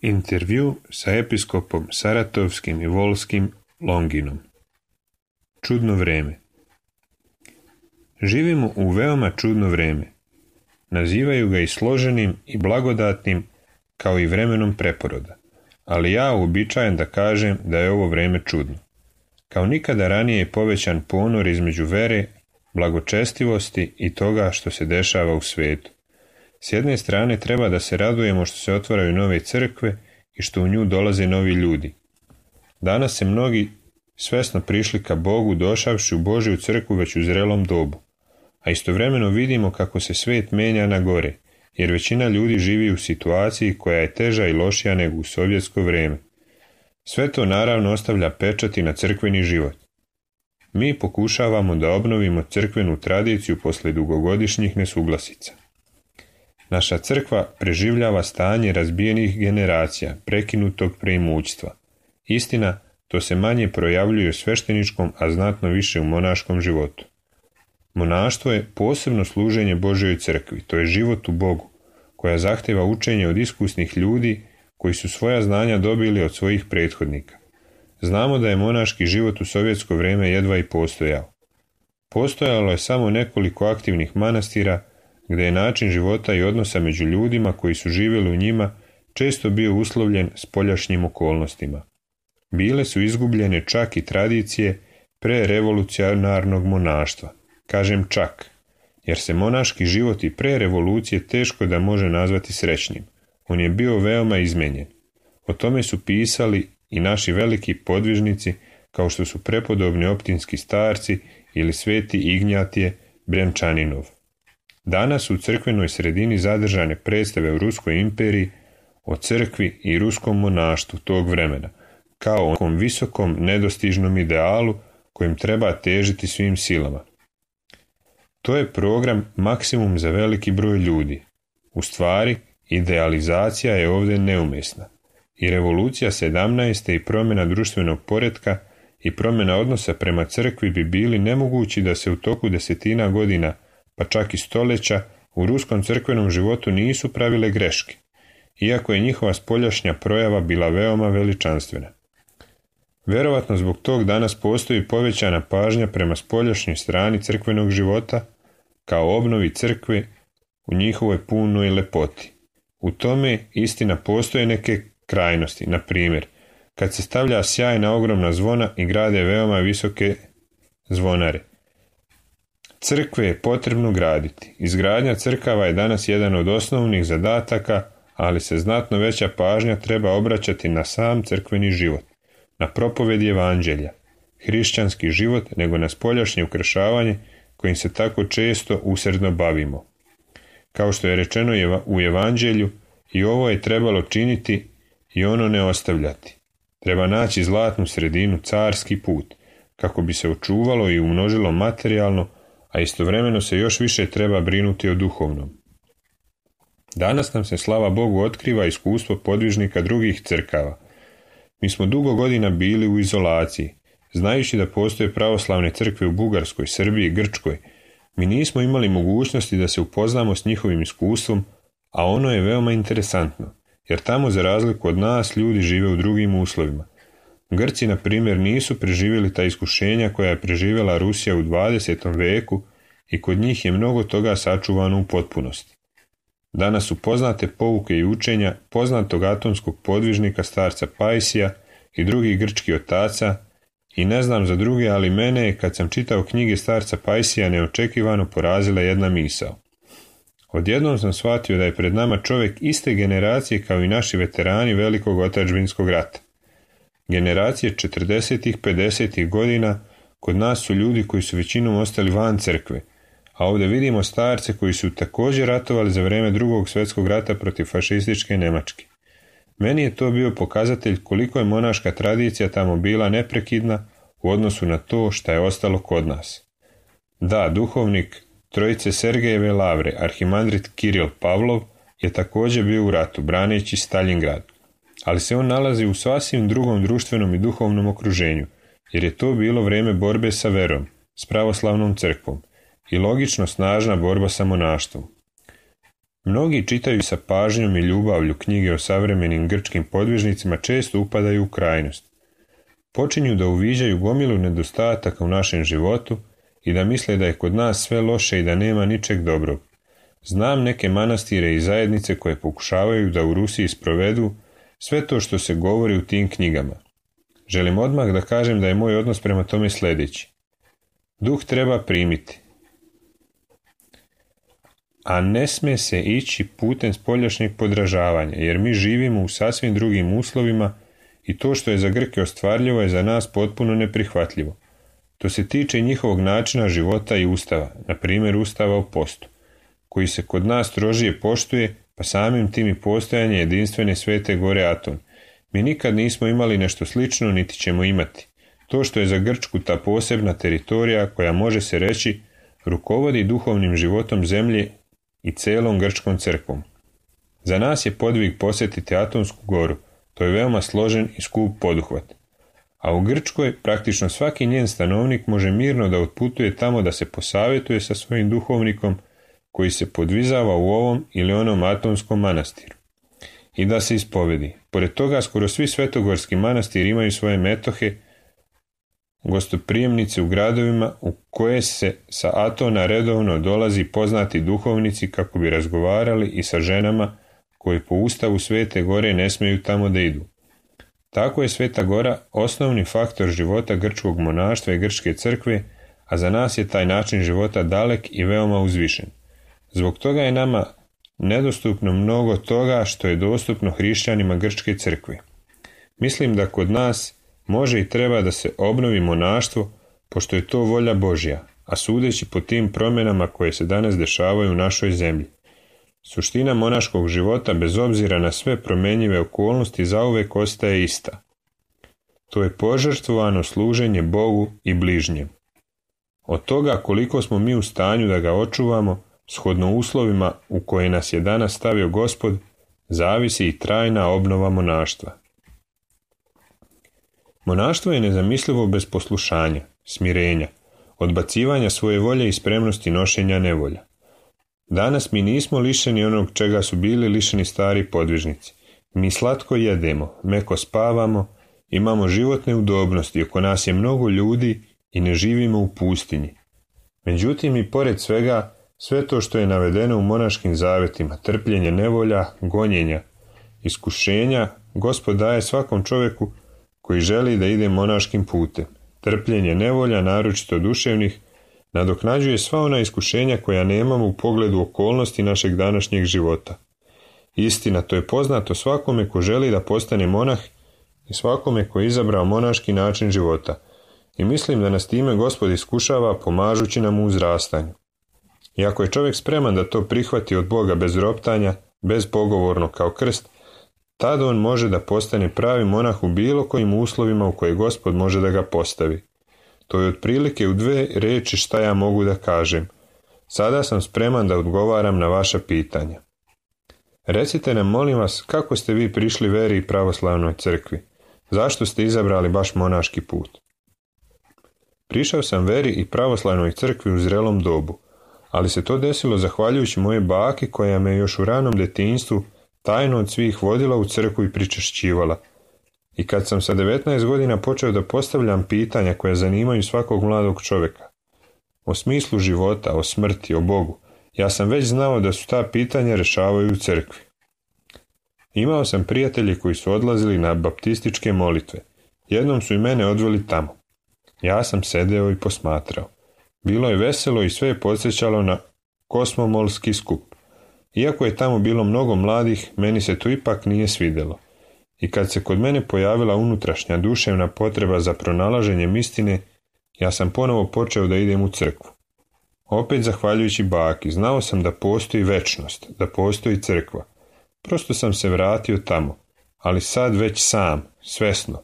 Intervju sa episkopom Saratovskim i Volskim Longinom. Čudno vrijeme. Živimo u veoma čudno vrijeme. Nazivaju ga i složenim i blagodatnim, kao i vremenom preporoda, ali ja uobičajem da kažem da je ovo vrijeme čudno. Kao nikada ranije je povećan ponor između vere, blagočestivosti i toga što se dešava u svijetu. S jedne strane treba da se radujemo što se otvaraju nove crkve i što u nju dolaze novi ljudi. Danas se mnogi svesno prišli ka Bogu došavši u Božju crkvu već u zrelom dobu, a istovremeno vidimo kako se svijet menja na gore, jer većina ljudi živi u situaciji koja je teža i lošija nego u sovjetsko vrijeme. Sve to naravno ostavlja pečati na crkveni život. Mi pokušavamo da obnovimo crkvenu tradiciju posle dugogodišnjih nesuglasica. Naša crkva preživljava stanje razbijenih generacija, prekinutog preimućstva. Istina, to se manje projavljuje u svešteničkom, a znatno više u monaškom životu. Monaštvo je posebno služenje Božjoj crkvi, to je život u Bogu, koja zahteva učenje od iskusnih ljudi koji su svoja znanja dobili od svojih prethodnika. Znamo da je monaški život u sovjetsko vrijeme jedva i postojao. Postojalo je samo nekoliko aktivnih manastira, gdje je način života i odnosa među ljudima koji su živjeli u njima često bio uslovljen spoljašnjim okolnostima. Bile su izgubljene čak i tradicije prerevolucionarnog monaštva. Kažem čak, jer se monaški život i pre revolucije teško da može nazvati srećnim. On je bio veoma izmenjen. O tome su pisali i naši veliki podvižnici, kao što su prepodobni optinski starci ili sveti Ignjatije Brjančaninov. Danas su u crkvenoj sredini zadržane predstave u Ruskoj imperiji o crkvi i ruskom monaštvu tog vremena, kao o nekom visokom nedostižnom idealu kojim treba težiti svim silama. To je program maksimum za veliki broj ljudi. U stvari, idealizacija je ovdje neumjesna. I revolucija 17. i promjena društvenog poretka i promjena odnosa prema crkvi bi bili nemogući da se u toku desetina godina, pa čak i stoljeća, u ruskom crkvenom životu nisu pravile greške, iako je njihova spoljašnja projava bila veoma veličanstvena. Verovatno zbog tog danas postoji povećana pažnja prema spoljašnjoj strani crkvenog života, kao obnovi crkve u njihovoj punoj lepoti. U tome istina postoje neke krajnosti, na primjer, kad se stavlja sjajna ogromna zvona i grade veoma visoke zvonare. Crkve je potrebno graditi. Izgradnja crkava je danas jedan od osnovnih zadataka, ali se znatno veća pažnja treba obraćati na sam crkveni život, na propovedi evanđelja, hrišćanski život, nego na spoljašnje ukrašavanje kojim se tako često usrdno bavimo. Kao što je rečeno u evanđelju, i ovo je trebalo činiti i ono ne ostavljati. Treba naći zlatnu sredinu, carski put, kako bi se očuvalo i umnožilo materijalno, a istovremeno se još više treba brinuti o duhovnom. Danas nam se, slava Bogu, otkriva iskustvo podvižnika drugih crkava. Mi smo dugo godina bili u izolaciji. Znajući da postoje pravoslavne crkve u Bugarskoj, Srbiji, Grčkoj, mi nismo imali mogućnosti da se upoznamo s njihovim iskustvom, a ono je veoma interesantno, jer tamo za razliku od nas ljudi žive u drugim uslovima. Grci, na primjer, nisu preživjeli ta iskušenja koja je preživjela Rusija u 20. veku i kod njih je mnogo toga sačuvano u potpunosti. Danas su poznate pouke i učenja poznatog atomskog podvižnika starca Pajsija i drugih grčkih otaca, i ne znam za druge, ali mene je, kad sam čitao knjige starca Pajsija, neočekivano porazila jedna misao. Odjednom sam shvatio da je pred nama čovjek iste generacije kao i naši veterani velikog otadžbinskog rata. Generacije 40. 50. godina kod nas su ljudi koji su većinom ostali van crkve, a ovdje vidimo starce koji su također ratovali za vrijeme Drugog svjetskog rata protiv fašističke Njemačke. Meni je to bio pokazatelj koliko je monaška tradicija tamo bila neprekidna u odnosu na to što je ostalo kod nas. Da, duhovnik Trojice Sergejeve lavre, arhimandrit Kiril Pavlov, je također bio u ratu, braneći Staljingrad, ali se on nalazi u sasvim drugom društvenom i duhovnom okruženju, jer je to bilo vrijeme borbe sa verom, s pravoslavnom crkvom, i logično snažna borba sa monaštvom. Mnogi čitaju sa pažnjom i ljubavlju knjige o savremenim grčkim podvižnicima često upadaju u krajnost. Počinju da uviđaju gomilu nedostataka u našem životu i da misle da je kod nas sve loše i da nema ničeg dobrog. Znam neke manastire i zajednice koje pokušavaju da u Rusiji sprovedu sve to što se govori u tim knjigama. Želim odmah da kažem da je moj odnos prema tome sljedeći. Duh treba primiti, a ne sme se ići putem spoljašnjeg podražavanja, jer mi živimo u sasvim drugim uslovima i to što je za Grke ostvarljivo je za nas potpuno neprihvatljivo. To se tiče njihovog načina života i ustava, na primjer ustava o postu, koji se kod nas strožije poštuje, pa samim tim i postojanje jedinstvene Svete Gore Aton. Mi nikad nismo imali nešto slično, niti ćemo imati. To što je za Grčku ta posebna teritorija koja, može se reći, rukovodi duhovnim životom zemlje i celom grčkom crkvom. Za nas je podvig posjetiti Atonsku goru, to je veoma složen i skup poduhvat. A u Grčkoj praktično svaki njen stanovnik može mirno da otputuje tamo da se posavjetuje sa svojim duhovnikom koji se podvizava u ovom ili onom Atonskom manastiru i da se ispovedi. Pored toga skoro svi svetogorski manastiri imaju svoje metohe, gostoprijemnice u gradovima u koje se sa Atona redovno dolazi poznati duhovnici kako bi razgovarali i sa ženama koji po ustavu Svete Gore ne smeju tamo da idu. Tako je Sveta Gora osnovni faktor života grčkog monaštva i grčke crkve, a za nas je taj način života dalek i veoma uzvišen. Zbog toga je nama nedostupno mnogo toga što je dostupno hrišćanima grčke crkve. Mislim da kod nas može i treba da se obnovi monaštvo, pošto je to volja Božja, a sudeći po tim promjenama koje se danas dešavaju u našoj zemlji. Suština monaškog života, bez obzira na sve promenjive okolnosti, zauvek ostaje ista. To je požrtvovano služenje Bogu i bližnjem. Od toga koliko smo mi u stanju da ga očuvamo, shodno uslovima u koje nas je danas stavio Gospod, zavisi i trajna obnova monaštva. Monaštvo je nezamislivo bez poslušanja, smirenja, odbacivanja svoje volje i spremnosti nošenja nevolja. Danas mi nismo lišeni onog čega su bili lišeni stari podvižnici. Mi slatko jedemo, meko spavamo, imamo životne udobnosti, oko nas je mnogo ljudi i ne živimo u pustinji. Međutim, i pored svega, sve to što je navedeno u monaškim zavetima, trpljenje nevolja, gonjenja, iskušenja, Gospod daje svakom čovjeku koji želi da ide monaškim putem. Trpljenje nevolja, naročito duševnih, nadoknađuje sva ona iskušenja koja nemamo u pogledu okolnosti našeg današnjeg života. Istina, to je poznato svakome ko želi da postane monah i svakome ko je izabrao monaški način života. I mislim da nas time Gospod iskušava pomažući nam u uzrastanju. I ako je čovjek spreman da to prihvati od Boga bez roptanja, bez pogovorno kao krst, tada on može da postane pravi monah u bilo kojim uslovima u koje Gospod može da ga postavi. To je otprilike u 2 reči šta ja mogu da kažem. Sada sam spreman da odgovaram na vaša pitanja. Recite nam, molim vas, kako ste vi prišli veri i pravoslavnoj crkvi? Zašto ste izabrali baš monaški put? Prišao sam veri i pravoslavnoj crkvi u zrelom dobu, ali se to desilo zahvaljujući moje baki koja me još u ranom detinjstvu tajno od svih vodila u crkvu i pričešćivala. I kad sam sa 19 godina počeo da postavljam pitanja koja zanimaju svakog mladog čovjeka, o smislu života, o smrti, o Bogu, ja sam već znao da su ta pitanja rešavaju u crkvi. Imao sam prijatelje koji su odlazili na baptističke molitve. Jednom su i mene odveli tamo. Ja sam sedeo i posmatrao. Bilo je veselo i sve je podsjećalo na kosmomolski skup. Iako je tamo bilo mnogo mladih, meni se to ipak nije svidjelo. I kad se kod mene pojavila unutrašnja duševna potreba za pronalaženjem istine, ja sam ponovo počeo da idem u crkvu. Opet zahvaljujući baki, znao sam da postoji večnost, da postoji crkva. Prosto sam se vratio tamo, ali sad već sam, svesno.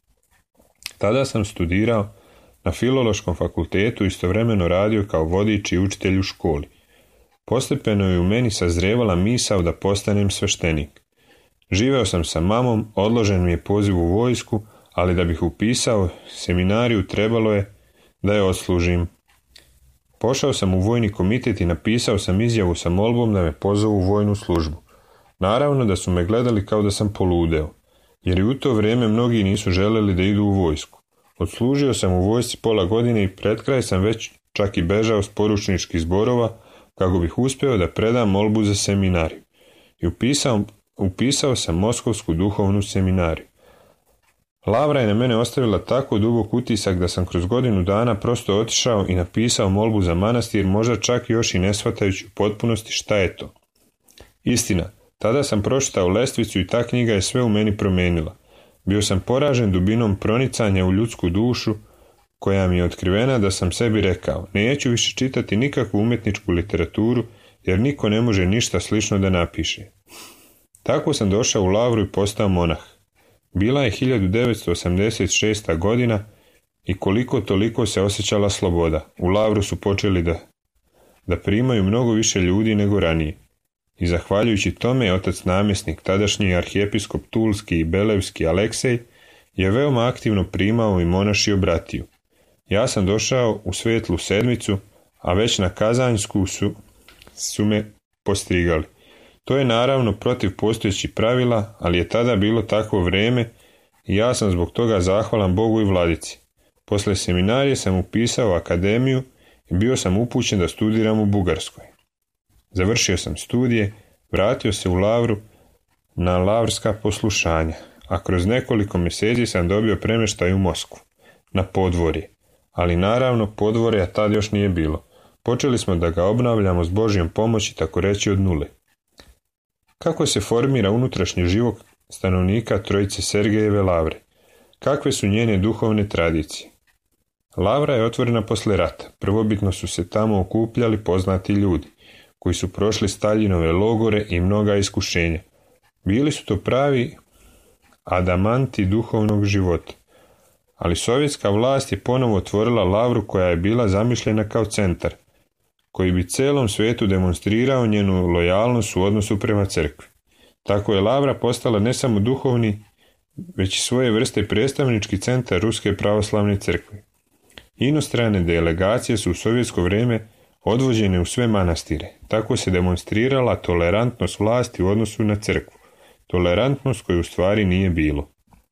Tada sam studirao na Filološkom fakultetu, istovremeno radio kao vodič i učitelj u školi. Postepeno je u meni sazrevala misao da postanem sveštenik. Živeo sam sa mamom, odložen mi je poziv u vojsku, ali da bih upisao seminariju trebalo je da je odslužim. Pošao sam u vojni komitet i napisao sam izjavu sa molbom da me pozovu u vojnu službu. Naravno da su me gledali kao da sam poludeo, jer i u to vrijeme mnogi nisu želeli da idu u vojsku. Odslužio sam u vojsci pola godine i pred kraj sam već čak i bežao s poručničkih zborova kako bih uspio da predam molbu za seminariju. I upisao sam Moskovsku duhovnu seminariju. Lavra je na mene ostavila tako dubok utisak da sam kroz godinu dana prosto otišao i napisao molbu za manastir, možda čak još i ne shvatajući u potpunosti šta je to. Istina, tada sam pročitao Lestvicu i ta knjiga je sve u meni promijenila. Bio sam poražen dubinom pronicanja u ljudsku dušu koja mi je otkrivena da sam sebi rekao, neću više čitati nikakvu umjetničku literaturu jer niko ne može ništa slično da napiše. Tako sam došao u Lavru i postao monah. Bila je 1986. godina i koliko toliko se osjećala sloboda. U Lavru su počeli da primaju mnogo više ljudi nego ranije. I zahvaljujući tome otac namjesnik, tadašnji arhijepiskop Tulski i Belevski Aleksej, je veoma aktivno primao i monašio bratiju. Ja sam došao u Svetlu sedmicu, a već na Kazanjsku su me postrigali. To je naravno protiv postojećih pravila, ali je tada bilo takvo vrijeme i ja sam zbog toga zahvalan Bogu i vladici. Posle seminarije sam upisao akademiju i bio sam upućen da studiram u Bugarskoj. Završio sam studije, vratio se u Lavru na lavrska poslušanja, a kroz nekoliko mjeseci sam dobio premještaj u Moskvu, na podvorje. Ali naravno podvorja tad još nije bilo. Počeli smo da ga obnavljamo s Božjom pomoći, tako reći od nule. Kako se formira unutrašnji život stanovnika Trojice Sergejeve Lavre? Kakve su njene duhovne tradicije? Lavra je otvorena posle rata. Prvobitno su se tamo okupljali poznati ljudi, koji su prošli Staljinove logore i mnoga iskušenja. Bili su to pravi adamanti duhovnog života. Ali sovjetska vlast je ponovo otvorila Lavru koja je bila zamišljena kao centar, koji bi celom svijetu demonstrirao njenu lojalnost u odnosu prema crkvi. Tako je Lavra postala ne samo duhovni, već i svoje vrste predstavnički centar Ruske pravoslavne crkve. Inostrane delegacije su u sovjetsko vrijeme odvođene u sve manastire. Tako se demonstrirala tolerantnost vlasti u odnosu na crkvu. Tolerantnost koju u stvari nije bilo.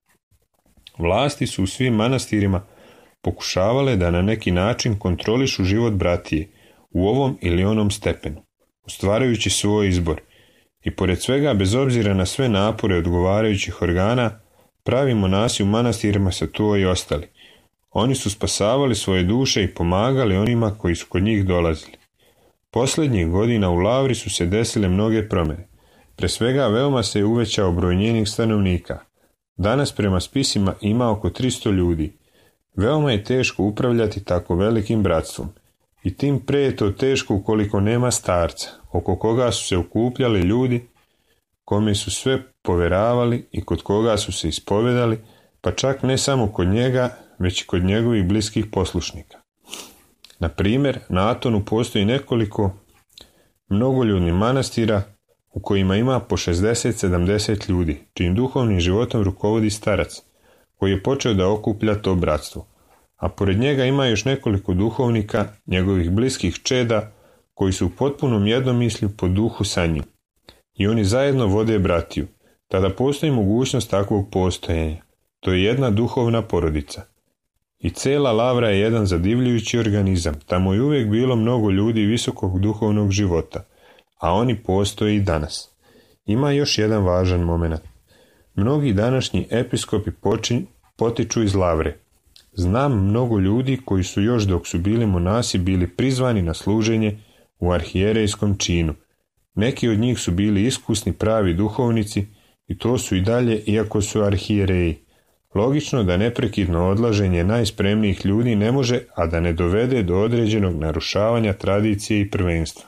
Vlasti su u svim manastirima pokušavale da na neki način kontrolišu život bratije u ovom ili onom stepenu, ostvarajući svoj izbor. I pored svega, bez obzira na sve napore odgovarajućih organa, pravi monasi u manastirima su to i ostali. Oni su spasavali svoje duše i pomagali onima koji su kod njih dolazili. Posljednjih godina u Lavri su se desile mnoge promjene. Pre svega veoma se je uvećao broj njenih stanovnika. Danas prema spisima ima oko 300 ljudi. Veoma je teško upravljati tako velikim bratstvom. I tim pre je to teško ukoliko nema starca, oko koga su se okupljali ljudi, kome su sve poveravali i kod koga su se ispovedali, pa čak ne samo kod njega, već i kod njegovih bliskih poslušnika. Na primjer, na Atonu postoji nekoliko mnogoljudnih manastira u kojima ima po 60-70 ljudi, čijim duhovnim životom rukovodi starac, koji je počeo da okuplja to bratstvo. A pored njega ima još nekoliko duhovnika, njegovih bliskih čeda, koji su u potpunom jednomislju po duhu sa njim. I oni zajedno vode bratiju. Tada postoji mogućnost takvog postojanja. To je jedna duhovna porodica. I cela Lavra je jedan zadivljujući organizam. Tamo je uvijek bilo mnogo ljudi visokog duhovnog života, a oni postoje i danas. Ima još jedan važan moment. Mnogi današnji episkopi potiču iz Lavre. Znam mnogo ljudi koji su još dok su bili monasi bili prizvani na služenje u arhijerejskom činu. Neki od njih su bili iskusni pravi duhovnici i to su i dalje iako su arhijereji. Logično da neprekidno odlaženje najspremnijih ljudi ne može, a da ne dovede do određenog narušavanja tradicije i prvenstva.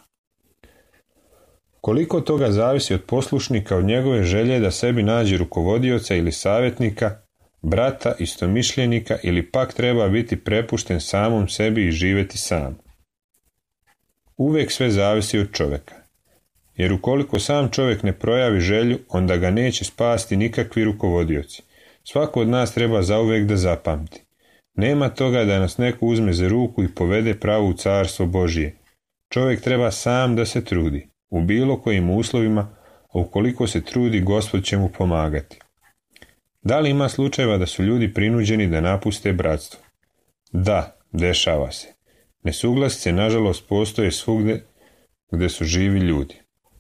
Koliko toga zavisi od poslušnika, od njegove želje da sebi nađe rukovodioca ili savjetnika, brata, istomišljenika ili pak treba biti prepušten samom sebi i živjeti sam. Uvijek sve zavisi od čovjeka. Jer ukoliko sam čovjek ne projavi želju, onda ga neće spasti nikakvi rukovodioci. Svako od nas treba zauvijek da zapamti. Nema toga da nas neko uzme za ruku i povede pravo u carstvo Božije. Čovjek treba sam da se trudi, u bilo kojim uslovima, a ukoliko se trudi, Gospod će mu pomagati. Da li ima slučajeva da su ljudi prinuđeni da napuste bratstvo? Da, dešava se. Nesuglasice, nažalost, postoje svugde gde su živi ljudi.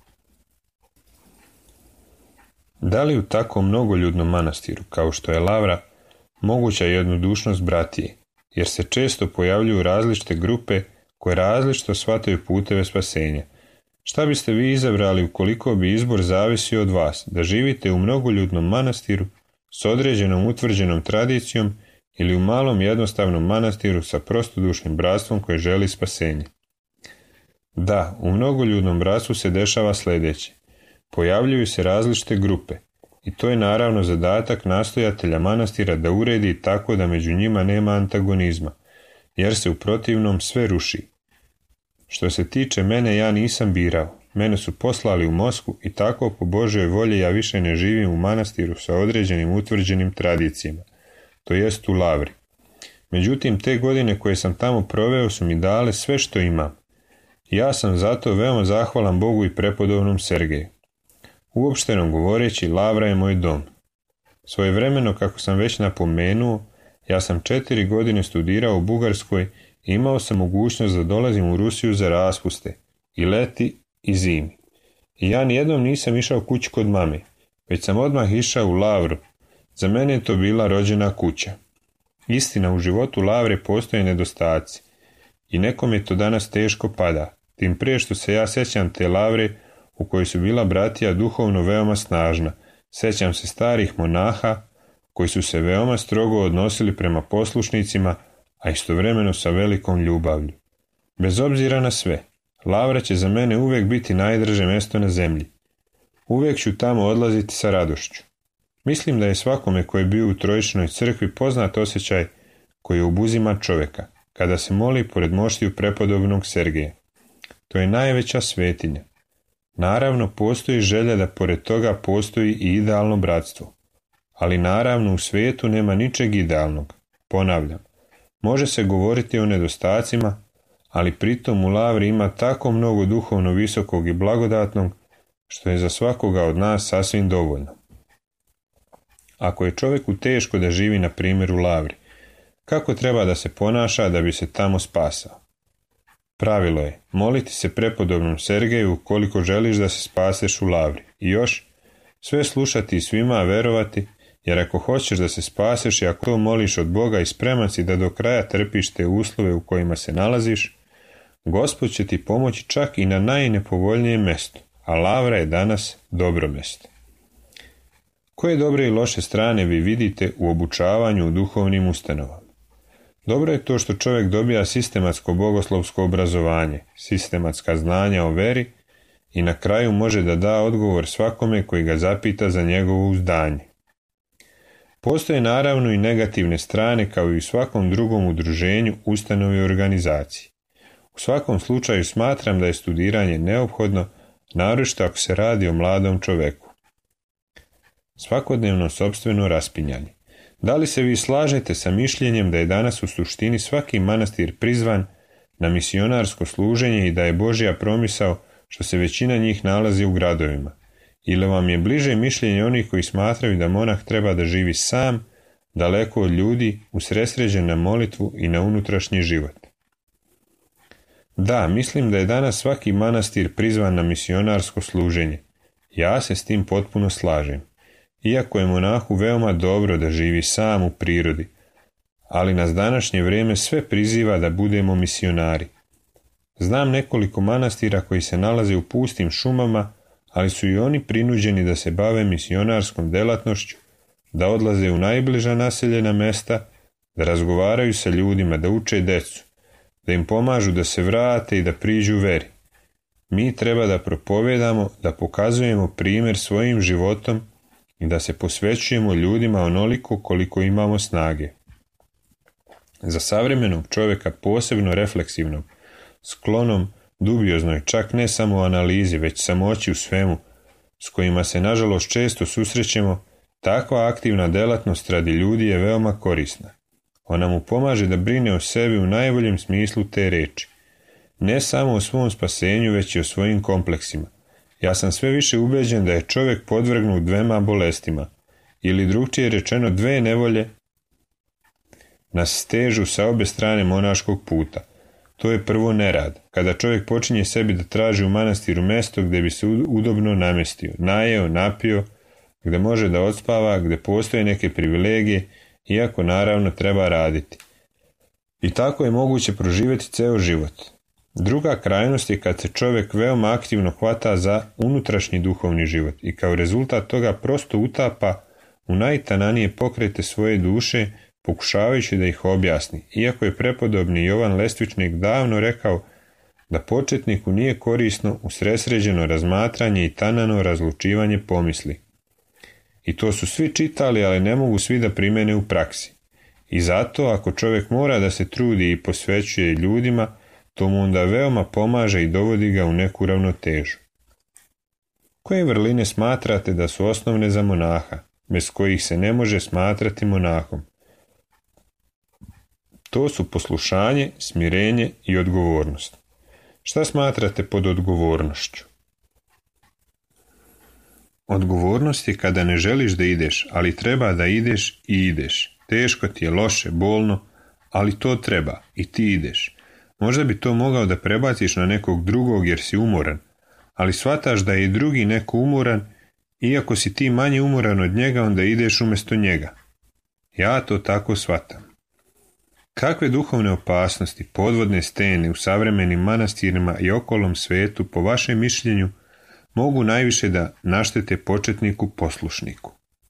Da li u tako mnogoljudnom manastiru, kao što je Lavra, moguća jednodušnost bratije, jer se često pojavljuju različite grupe koje različito shvataju puteve spasenja? Šta biste vi izabrali ukoliko bi izbor zavisio od vas, da živite u mnogoljudnom manastiru s određenom utvrđenom tradicijom ili u malom jednostavnom manastiru sa prostodušnim bratstvom koje želi spasenje? Da, u mnogoljudnom bratstvu se dešava sljedeće. Pojavljuju se različite grupe i to je naravno zadatak nastojatelja manastira da uredi tako da među njima nema antagonizma, jer se u protivnom sve ruši. Što se tiče mene, ja nisam birao. Mene su poslali u Moskvu i tako po Božjoj volji ja više ne živim u manastiru sa određenim utvrđenim tradicijama, to jest u Lavri. Međutim, te godine koje sam tamo proveo su mi dale sve što imam. Ja sam zato veoma zahvalan Bogu i prepodobnom Sergeju. Uopšteno govoreći, Lavra je moj dom. Svojevremeno, kako sam već napomenuo, ja sam 4 godine studirao u Bugarskoj i imao sam mogućnost da dolazim u Rusiju za raspuste, i leti i zimi. I ja nijednom nisam išao kući kod mame, već sam odmah išao u Lavru. Za mene je to bila rođena kuća. Istina, u životu Lavre postoje nedostaci i nekome to danas teško pada, tim prije što se ja sjećam te Lavre u kojoj su bila bratija duhovno veoma snažna. Sjećam se starih monaha koji su se veoma strogo odnosili prema poslušnicima, a istovremeno sa velikom ljubavlju. Bez obzira na sve, Lavra će za mene uvijek biti najdraže mjesto na zemlji. Uvijek ću tamo odlaziti sa radošću. Mislim da je svakome koji je bio u Trojičnoj crkvi poznat osjećaj koji obuzima čovjeka, kada se moli pored moštiju prepodobnog Sergeja. To je najveća svetinja. Naravno, postoji želja da pored toga postoji i idealno bratstvo. Ali naravno u svijetu nema ničeg idealnog. Ponavljam, može se govoriti o nedostacima, ali pritom u Lavri ima tako mnogo duhovno visokog i blagodatnog, što je za svakoga od nas sasvim dovoljno. Ako je čovjeku teško da živi na primjer u Lavri, kako treba da se ponaša da bi se tamo spasao? Pravilo je, moliti se prepodobnom Sergeju ukoliko želiš da se spaseš u Lavri. I još, sve slušati i svima verovati, jer ako hoćeš da se spaseš i ako to moliš od Boga i spreman si da do kraja trpiš te uslove u kojima se nalaziš, Gospod će ti pomoći čak i na najnepovoljnijem mjestu, a Lavra je danas dobro mjesto. Koje dobre i loše strane vi vidite u obučavanju u duhovnim ustanovama? Dobro je to što čovjek dobija sistematsko bogoslovsko obrazovanje, sistematska znanja o veri i na kraju može da da odgovor svakome koji ga zapita za njegovo uzdanje. Postoje naravno i negativne strane kao i u svakom drugom udruženju, ustanovi i organizaciji. U svakom slučaju smatram da je studiranje neophodno, naročito ako se radi o mladom čovjeku. Svakodnevno sopstveno raspinjanje. Da li se vi slažete sa mišljenjem da je danas u suštini svaki manastir prizvan na misionarsko služenje i da je Božja promisao što se većina njih nalazi u gradovima? Ili vam je bliže mišljenje onih koji smatraju da monah treba da živi sam, daleko od ljudi, usredsređen na molitvu i na unutrašnji život? Da, mislim da je danas svaki manastir prizvan na misionarsko služenje. Ja se s tim potpuno slažem. Iako je monahu veoma dobro da živi sam u prirodi, ali nas današnje vrijeme sve priziva da budemo misionari. Znam nekoliko manastira koji se nalaze u pustim šumama, ali su i oni prinuđeni da se bave misionarskom delatnošću, da odlaze u najbliža naseljena mjesta, da razgovaraju sa ljudima, da uče decu, da im pomažu da se vrate i da priđu veri. Mi treba da propovedamo, da pokazujemo primjer svojim životom i da se posvećujemo ljudima onoliko koliko imamo snage. Za savremenog čovjeka posebno refleksivnog, sklonom dubioznoj, čak ne samo u analizi, već samoći u svemu, s kojima se nažalost često susrećemo, takva aktivna delatnost radi ljudi je veoma korisna. Ona mu pomaže da brine o sebi u najboljem smislu te reči. Ne samo o svom spasenju, već i o svojim kompleksima. Ja sam sve više ubeđen da je čovjek podvrgnut dvema bolestima, ili drugčije rečeno dve nevolje nas stežu sa obe strane monaškog puta. To je prvo nerad, kada čovjek počinje sebi da traži u manastiru mjesto gdje bi se udobno namjestio, najeo, napio, gdje može da odspava, gdje postoje neke privilegije, iako naravno treba raditi. I tako je moguće proživjeti ceo život. Druga krajnost je kad se čovjek veoma aktivno hvata za unutrašnji duhovni život i kao rezultat toga prosto utapa u najtananije pokrete svoje duše, pokušavajući da ih objasni, iako je prepodobni Jovan Lestvičnik davno rekao da početniku nije korisno usresređeno razmatranje i tanano razlučivanje pomisli. I to su svi čitali, ali ne mogu svi da primene u praksi. I zato, ako čovjek mora da se trudi i posvećuje ljudima, to mu onda veoma pomaže i dovodi ga u neku ravnotežu. Koje vrline smatrate da su osnovne za monaha, bez kojih se ne može smatrati monahom? To su poslušanje, smirenje i odgovornost. Šta smatrate pod odgovornošću? Odgovornost je kada ne želiš da ideš, ali treba da ideš i ideš. Teško ti je, loše, bolno, ali to treba i ti ideš. Možda bi to mogao da prebaciš na nekog drugog jer si umoran, ali shvataš da je i drugi neko umoran, iako si ti manje umoran od njega, onda ideš umjesto njega. Ja to tako shvatam. Kakve duhovne opasnosti, podvodne stene u savremenim manastirima i okolom svetu, po vašem mišljenju, mogu najviše da naštete početniku poslušniku?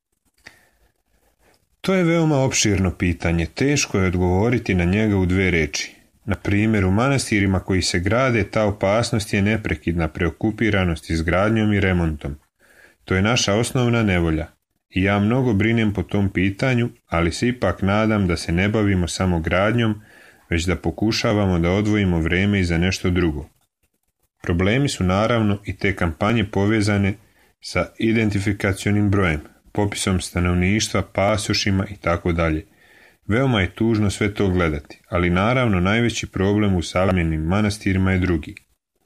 To je veoma opširno pitanje, teško je odgovoriti na njega u dve reči. Na primjer, u manastirima koji se grade, ta opasnost je neprekidna preokupiranost izgradnjom i remontom. To je naša osnovna nevolja. I ja mnogo brinem po tom pitanju, ali se ipak nadam da se ne bavimo samo gradnjom, već da pokušavamo da odvojimo vrijeme i za nešto drugo. Problemi su naravno i te kampanje povezane sa identifikacionim brojem, popisom stanovništva, pasošima i tako dalje. Veoma je tužno sve to gledati, ali naravno najveći problem u savremenim manastirima je drugi.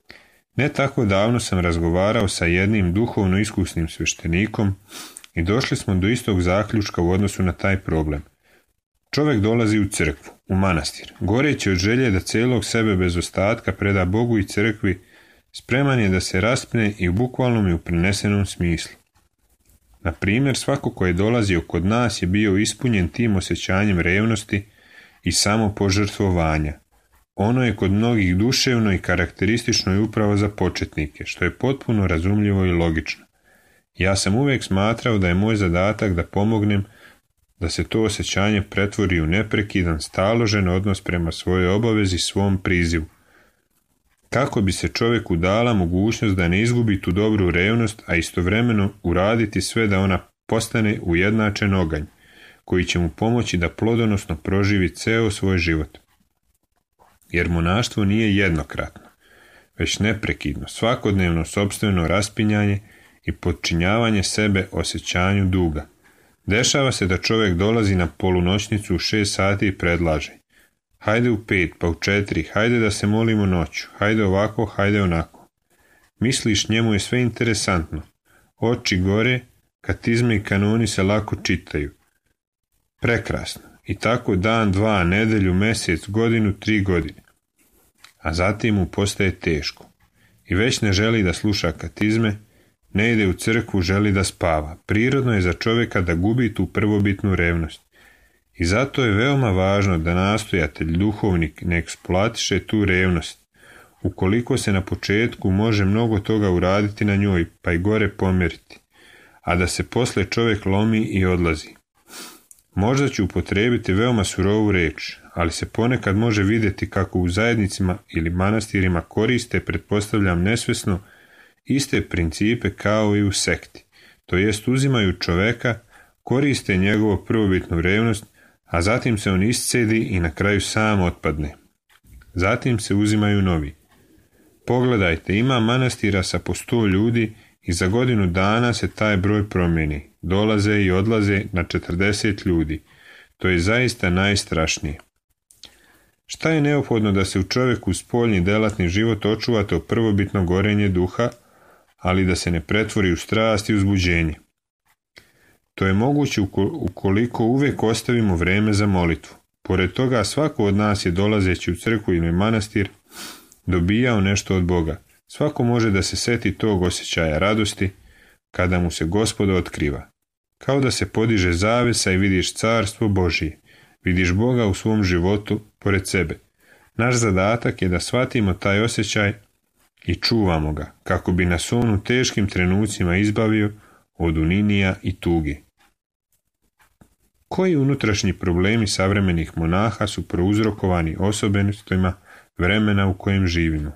Ne tako davno sam razgovarao sa jednim duhovno iskusnim sveštenikom i došli smo do istog zaključka u odnosu na taj problem. Čovjek dolazi u crkvu, u manastir, goreći od želje da celog sebe bez ostatka preda Bogu i crkvi, spreman je da se raspne i u bukvalnom i u prenesenom smislu. Na primjer, svako ko je dolazio kod nas je bio ispunjen tim osjećanjem revnosti i samopožrtvovanja. Ono je kod mnogih duševno i karakteristično i upravo za početnike, što je potpuno razumljivo i logično. Ja sam uvijek smatrao da je moj zadatak da pomognem da se to osjećanje pretvori u neprekidan, staložen odnos prema svojoj obavezi, svom prizivu. Kako bi se čovjeku dala mogućnost da ne izgubi tu dobru revnost, a istovremeno uraditi sve da ona postane ujednačen oganj, koji će mu pomoći da plodonosno proživi ceo svoj život. Jer monaštvo nije jednokratno, već neprekidno, svakodnevno sopstveno raspinjanje i podčinjavanje sebe osjećanju duga. Dešava se da čovjek dolazi na polunoćnicu u 6 sati i predlaže: hajde u 5, pa u 4, hajde da se molimo noću, hajde ovako, hajde onako. Misliš, njemu je sve interesantno. Oči gore, katizme i kanoni se lako čitaju. Prekrasno. I tako dan, 2, nedelju, mjesec, godinu, 3 godine. A zatim mu postaje teško. I već ne želi da sluša katizme, ne ide u crkvu, želi da spava. Prirodno je za čovjeka da gubi tu prvobitnu revnost. I zato je veoma važno da nastojatelj, duhovnik, ne eksploatiše tu revnost. Ukoliko se na početku može mnogo toga uraditi na njoj, pa i gore pomjeriti, a da se posle čovjek lomi i odlazi. Možda ću upotrijebiti veoma surovu riječ, ali se ponekad može vidjeti kako u zajednicima ili manastirima koriste, pretpostavljam nesvjesno, iste principe kao i u sekti. To jest uzimaju čovjeka, koriste njegovu prvobitnu revnost, a zatim se on iscedi i na kraju sam otpadne. Zatim se uzimaju novi. Pogledajte, ima manastira sa po 100 ljudi i za godinu dana se taj broj promijeni. Dolaze i odlaze na 40 ljudi. To je zaista najstrašnije. Šta je neophodno da se u čovjeku spoljni delatni život očuva to prvobitno gorenje duha, ali da se ne pretvori u strast i uzbuđenje? To je moguće ukoliko uvijek ostavimo vreme za molitvu. Pored toga, svako od nas je dolazeći u crkvu ili manastir dobijao nešto od Boga. Svako može da se seti tog osjećaja radosti kada mu se Gospod otkriva. Kao da se podiže zavesa i vidiš carstvo Božije. Vidiš Boga u svom životu pored sebe. Naš zadatak je da shvatimo taj osjećaj i čuvamo ga, kako bi nas on u teškim trenucima izbavio od uninija i tuge. Koji unutrašnji problemi savremenih monaha su prouzrokovani osobenostima vremena u kojem živimo?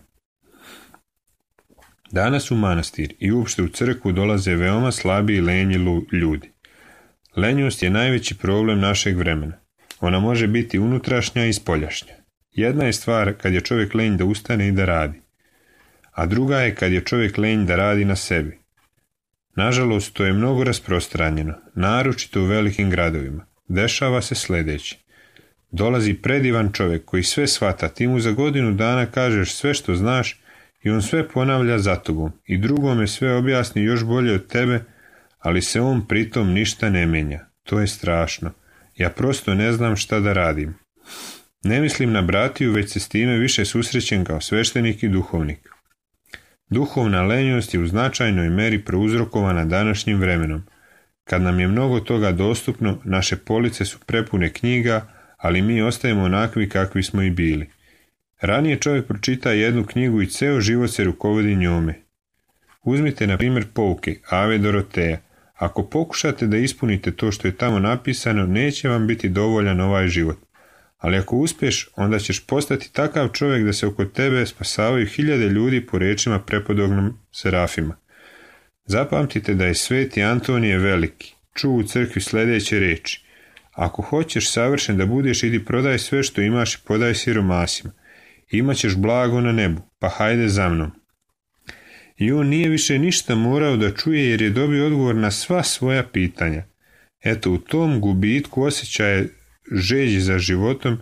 Danas u manastir i uopšte u crkvu dolaze veoma slabi i lenji ljudi. Lenjost je najveći problem našeg vremena. Ona može biti unutrašnja i spoljašnja. Jedna je stvar kad je čovjek lenj da ustane i da radi, a druga je kad je čovjek lenj da radi na sebi. Nažalost, to je mnogo rasprostranjeno, naročito u velikim gradovima. Dešava se sljedeće. Dolazi predivan čovjek koji sve shvata, ti mu za godinu dana kažeš sve što znaš i on sve ponavlja za tobom i drugome sve objasni još bolje od tebe, ali se on pritom ništa ne mijenja. To je strašno. Ja prosto ne znam šta da radim. Ne mislim na bratiju, već se s time više susrećem kao sveštenik i duhovnik. Duhovna lenjost je u značajnoj meri prouzrokovana današnjim vremenom. Kad nam je mnogo toga dostupno, naše police su prepune knjiga, ali mi ostajemo onakvi kakvi smo i bili. Ranije čovjek pročita jednu knjigu i ceo život se rukovodi njome. Uzmite na primjer pouke Ave Doroteja. Ako pokušate da ispunite to što je tamo napisano, neće vam biti dovoljan ovaj život. Ali ako uspješ, onda ćeš postati takav čovjek da se oko tebe spasavaju 1000 ljudi po rečima prepodobnom Serafima. Zapamtite da je sveti Antonije Veliki čuo u crkvi sljedeće riječi: ako hoćeš savršen da budeš, idi prodaj sve što imaš i podaj siromasima. Imaćeš blago na nebu, pa hajde za mnom. I on nije više ništa morao da čuje jer je dobio odgovor na sva svoja pitanja. Eto, u tom gubitku osjećaja žeđi za životom,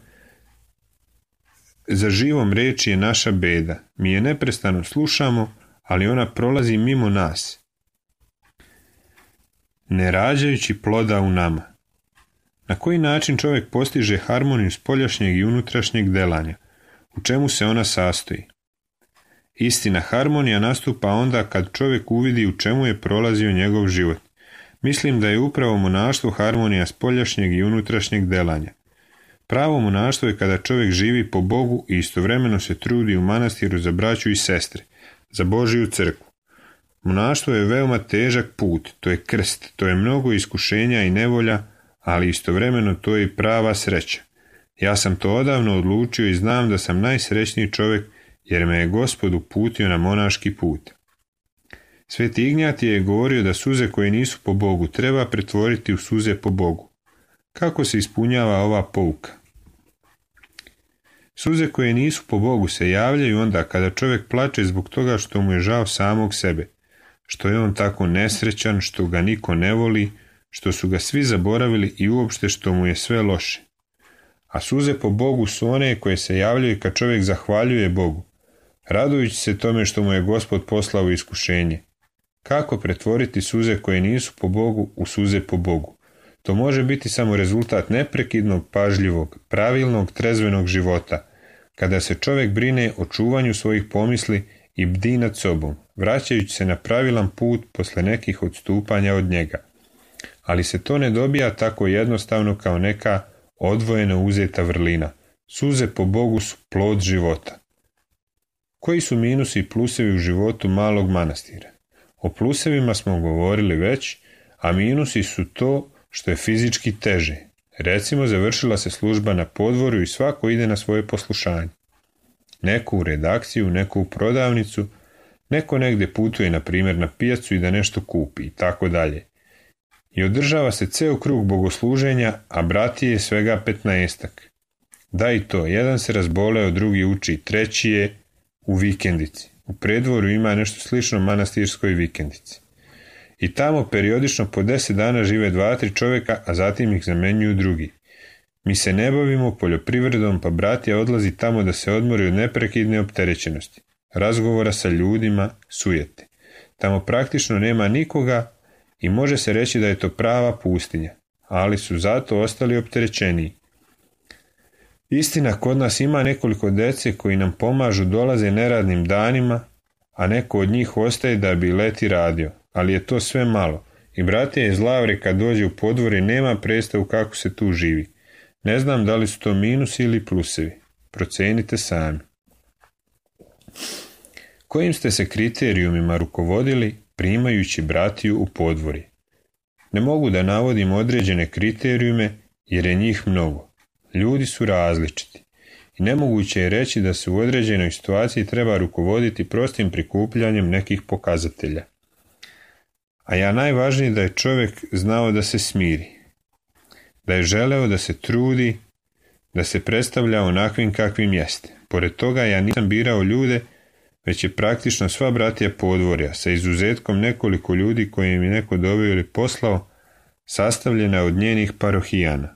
za živom reči je naša beda. Mi je neprestano slušamo, ali ona prolazi mimo nas, ne rađajući ploda u nama. Na koji način čovjek postiže harmoniju spoljašnjeg i unutrašnjeg delanja? U čemu se ona sastoji? Istina, harmonija nastupa onda kad čovjek uvidi u čemu je prolazio njegov život. Mislim da je upravo monaštvo harmonija spoljašnjeg i unutrašnjeg delanja. Pravo monaštvo je kada čovjek živi po Bogu i istovremeno se trudi u manastiru za braću i sestre, za Božiju crkvu. Monaštvo je veoma težak put, to je krst, to je mnogo iskušenja i nevolja, ali istovremeno to je i prava sreća. Ja sam to odavno odlučio i znam da sam najsrećniji čovjek jer me je Gospod uputio na monaški put. Sveti Ignjatije je govorio da suze koje nisu po Bogu treba pretvoriti u suze po Bogu. Kako se ispunjava ova pouka? Suze koje nisu po Bogu se javljaju onda kada čovjek plače zbog toga što mu je žao samog sebe, što je on tako nesrećan, što ga niko ne voli, što su ga svi zaboravili i uopšte što mu je sve loše. A suze po Bogu su one koje se javljaju kad čovjek zahvaljuje Bogu, radujući se tome što mu je Gospod poslao u iskušenje. Kako pretvoriti suze koje nisu po Bogu u suze po Bogu? To može biti samo rezultat neprekidnog, pažljivog, pravilnog, trezvenog života, kada se čovjek brine o čuvanju svojih pomisli i bdi nad sobom, vraćajući se na pravilan put posle nekih odstupanja od njega. Ali se to ne dobija tako jednostavno kao neka odvojeno uzeta vrlina. Suze po Bogu su plod života. Koji su minusi i plusevi u životu malog manastira? O plusevima smo govorili već, a minusi su to što je fizički teže. Recimo, završila se služba na podvoru i svako ide na svoje poslušanje. Neko u redakciju, neko u prodavnicu, neko negdje putuje, na primjer, na pijacu i da nešto kupi i tako dalje. I održava se ceo krug bogosluženja, a bratije je svega 15. Da i to, jedan se razboleo, drugi uči, treći je u vikendici. U predvoru ima nešto slično manastirskoj vikendici. I tamo periodično po 10 dana žive 2-3 čovjeka, a zatim ih zamenjuju drugi. Mi se ne bavimo poljoprivredom, pa bratija odlazi tamo da se odmori od neprekidne opterećenosti, razgovora sa ljudima, sujete. Tamo praktično nema nikoga i može se reći da je to prava pustinja, ali su zato ostali opterećeniji. Istina, kod nas ima nekoliko dece koji nam pomažu, dolaze neradnim danima, a neko od njih ostaje da bi leti radio, ali je to sve malo. I bratija iz Lavre kad dođe u podvorje nema predstavu kako se tu živi. Ne znam da li su to minusi ili plusevi. Procenite sami. Kojim ste se kriterijumima rukovodili primajući bratiju u podvorje? Ne mogu da navodim određene kriterijume jer je njih mnogo. Ljudi su različiti i nemoguće je reći da se u određenoj situaciji treba rukovoditi prostim prikupljanjem nekih pokazatelja. A ja najvažnije da je čovjek znao da se smiri, da je želeo da se trudi, da se predstavlja onakvim kakvim jeste. Pored toga ja nisam birao ljude, već je praktično sva bratija podvorja, sa izuzetkom nekoliko ljudi koje mi neko doveo ili poslao, sastavljena od njenih parohijana.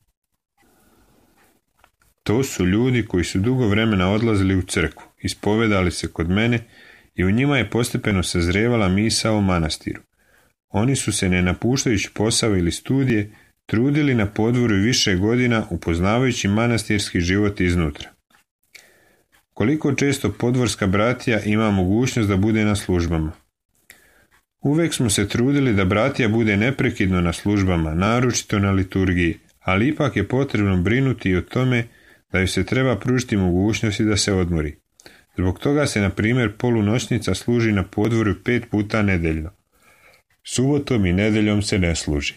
To su ljudi koji su dugo vremena odlazili u crkvu, ispovedali se kod mene i u njima je postepeno sazrevala misao o manastiru. Oni su se, ne napuštajući posao ili studije, trudili na podvorju više godina upoznavajući manastirski život iznutra. Koliko često podvorska bratija ima mogućnost da bude na službama? Uvijek smo se trudili da bratija bude neprekidno na službama, naročito na liturgiji, ali ipak je potrebno brinuti i o tome da joj se treba pružiti mogućnosti da se odmori. Zbog toga se, na primjer, polunoćnica služi na podvorju 5 puta nedeljno. Subotom i nedeljom se ne služi.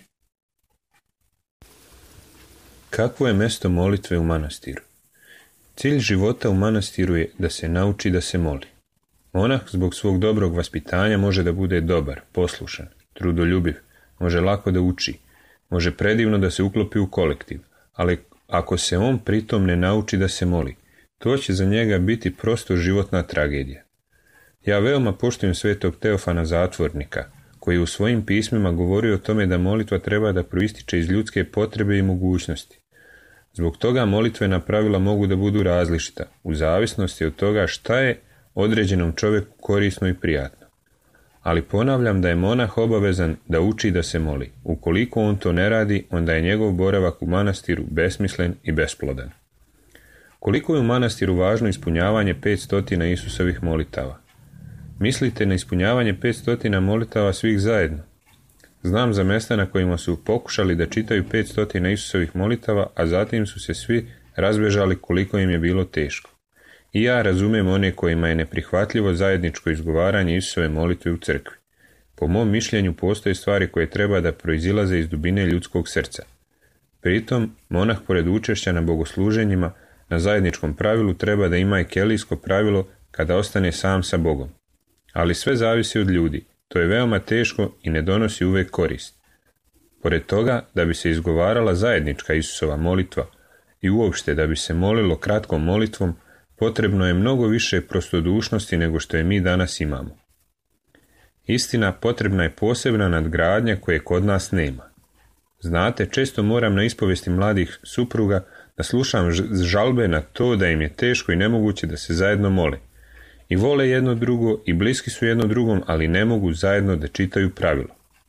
Kakvo je mjesto molitve u manastiru? Cilj života u manastiru je da se nauči da se moli. Monah zbog svog dobrog vaspitanja može da bude dobar, poslušan, trudoljubiv, može lako da uči, može predivno da se uklopi u kolektiv, ali ako se on pritom ne nauči da se moli, to će za njega biti prosto životna tragedija. Ja veoma poštujem svetog Teofana Zatvornika, koji u svojim pismima govori o tome da molitva treba da proističe iz ljudske potrebe i mogućnosti. Zbog toga molitvena pravila mogu da budu različita, u zavisnosti od toga šta je određenom čovjeku korisno i prijatno. Ali ponavljam da je monah obavezan da uči da se moli. Ukoliko on to ne radi, onda je njegov boravak u manastiru besmislen i besplodan. Koliko je u manastiru važno ispunjavanje 500 Isusovih molitava? Mislite na ispunjavanje 500 molitava svih zajedno? Znam za mjesta na kojima su pokušali da čitaju 500 Isusovih molitava, a zatim su se svi razbežali koliko im je bilo teško. I ja razumijem one kojima je neprihvatljivo zajedničko izgovaranje Isusove molitve u crkvi. Po mom mišljenju postoje stvari koje treba da proizilaze iz dubine ljudskog srca. Pritom, monah pored učešća na bogosluženjima, na zajedničkom pravilu treba da ima i kelijsko pravilo kada ostane sam sa Bogom. Ali sve zavisi od ljudi. To je veoma teško i ne donosi uvijek korist. Pored toga, da bi se izgovarala zajednička Isusova molitva i uopšte da bi se molilo kratkom molitvom, potrebno je mnogo više prostodušnosti nego što je mi danas imamo. Istina, potrebna je posebna nadgradnja koje kod nas nema. Znate, često moram na ispovesti mladih supruga da slušam žalbe na to da im je teško i nemoguće da se zajedno mole. I vole jedno drugo i bliski su jedno drugom, ali ne mogu zajedno da čitaju pravilo.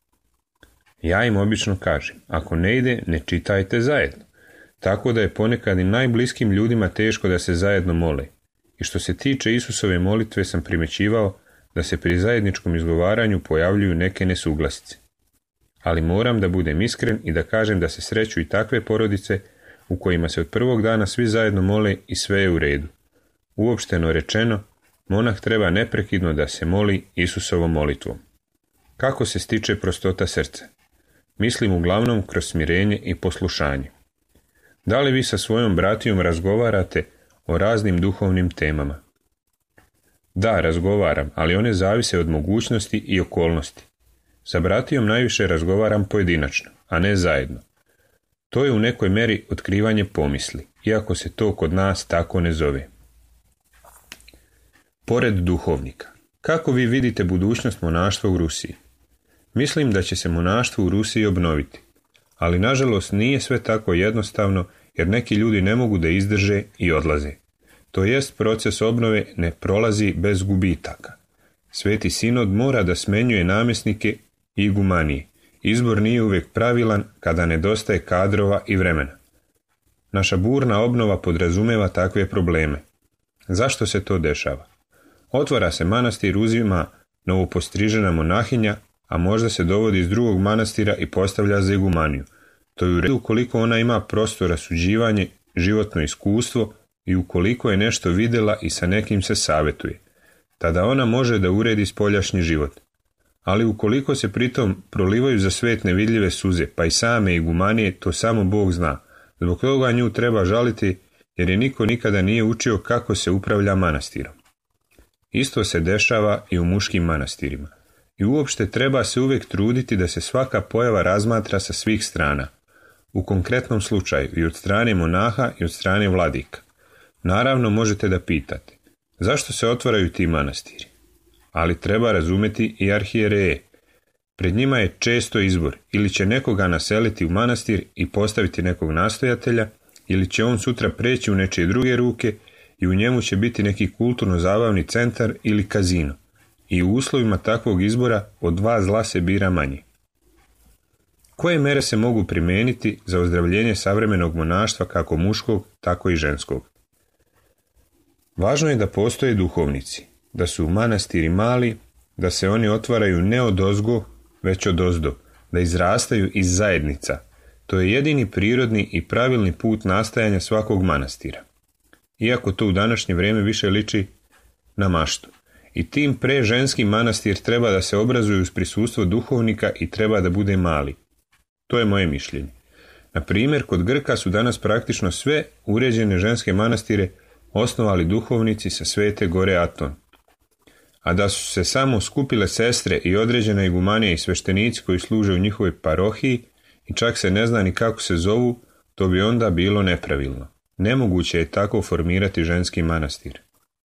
Ja im obično kažem, ako ne ide, ne čitajte zajedno. Tako da je ponekad i najbliskim ljudima teško da se zajedno mole. I što se tiče Isusove molitve sam primećivao da se pri zajedničkom izgovaranju pojavljuju neke nesuglasice. Ali moram da budem iskren i da kažem da se sreću i takve porodice u kojima se od prvog dana svi zajedno mole i sve je u redu. Uopšteno rečeno, monah treba neprekidno da se moli Isusovom molitvom. Kako se stiče prostota srca? Mislim uglavnom kroz smirenje i poslušanje. Da li vi sa svojom bratijom razgovarate o raznim duhovnim temama? Da, razgovaram, ali one zavise od mogućnosti i okolnosti. Sa bratijom najviše razgovaram pojedinačno, a ne zajedno. To je u nekoj meri otkrivanje pomisli, iako se to kod nas tako ne zove. Pored duhovnika, kako vi vidite budućnost monaštva u Rusiji? Mislim da će se monaštvo u Rusiji obnoviti, ali nažalost nije sve tako jednostavno jer neki ljudi ne mogu da izdrže i odlaze. To jest, proces obnove ne prolazi bez gubitaka. Sveti sinod mora da smenjuje namjesnike i igumanije. Izbor nije uvijek pravilan kada nedostaje kadrova i vremena. Naša burna obnova podrazumeva takve probleme. Zašto se to dešava? Otvara se manastir, uzima novopostrižena monahinja, a možda se dovodi iz drugog manastira i postavlja za igumaniju. To je u redu ukoliko ona ima prostor rasuđivanje, životno iskustvo i ukoliko je nešto vidjela i sa nekim se savjetuje. Tada ona može da uredi spoljašnji život. Ali ukoliko se pritom prolivaju za svet nevidljive suze, pa i same igumanije, to samo Bog zna. Zbog toga nju treba žaliti, jer je niko nikada nije učio kako se upravlja manastirom. Isto se dešava i u muškim manastirima. I uopšte treba se uvijek truditi da se svaka pojava razmatra sa svih strana. U konkretnom slučaju i od strane monaha i od strane vladika. Naravno možete da pitate, zašto se otvaraju ti manastiri? Ali treba razumjeti i arhijereje. Pred njima je često izbor, ili će nekoga naseliti u manastir i postaviti nekog nastojatelja, ili će on sutra preći u nečije druge ruke i u njemu će biti neki kulturno-zabavni centar ili kazino. I u uslovima takvog izbora od dva zla se bira manje. Koje mere se mogu primijeniti za ozdravljenje savremenog monaštva kako muškog, tako i ženskog? Važno je da postoje duhovnici, da su manastiri mali, da se oni otvaraju ne odozgo, već odozdo, da izrastaju iz zajednica. To je jedini prirodni i pravilni put nastajanja svakog manastira. Iako to u današnje vrijeme više liči na maštu. I tim pre ženski manastir treba da se obrazuje uz prisustvo duhovnika i treba da bude mali. To je moje mišljenje. Na primjer, kod Grka su danas praktično sve uređene ženske manastire osnovali duhovnici sa Svete gore Aton. A da su se samo skupile sestre i određena igumanija i sveštenici koji služe u njihovoj parohiji i čak se ne zna ni kako se zovu, to bi onda bilo nepravilno. Nemoguće je tako formirati ženski manastir.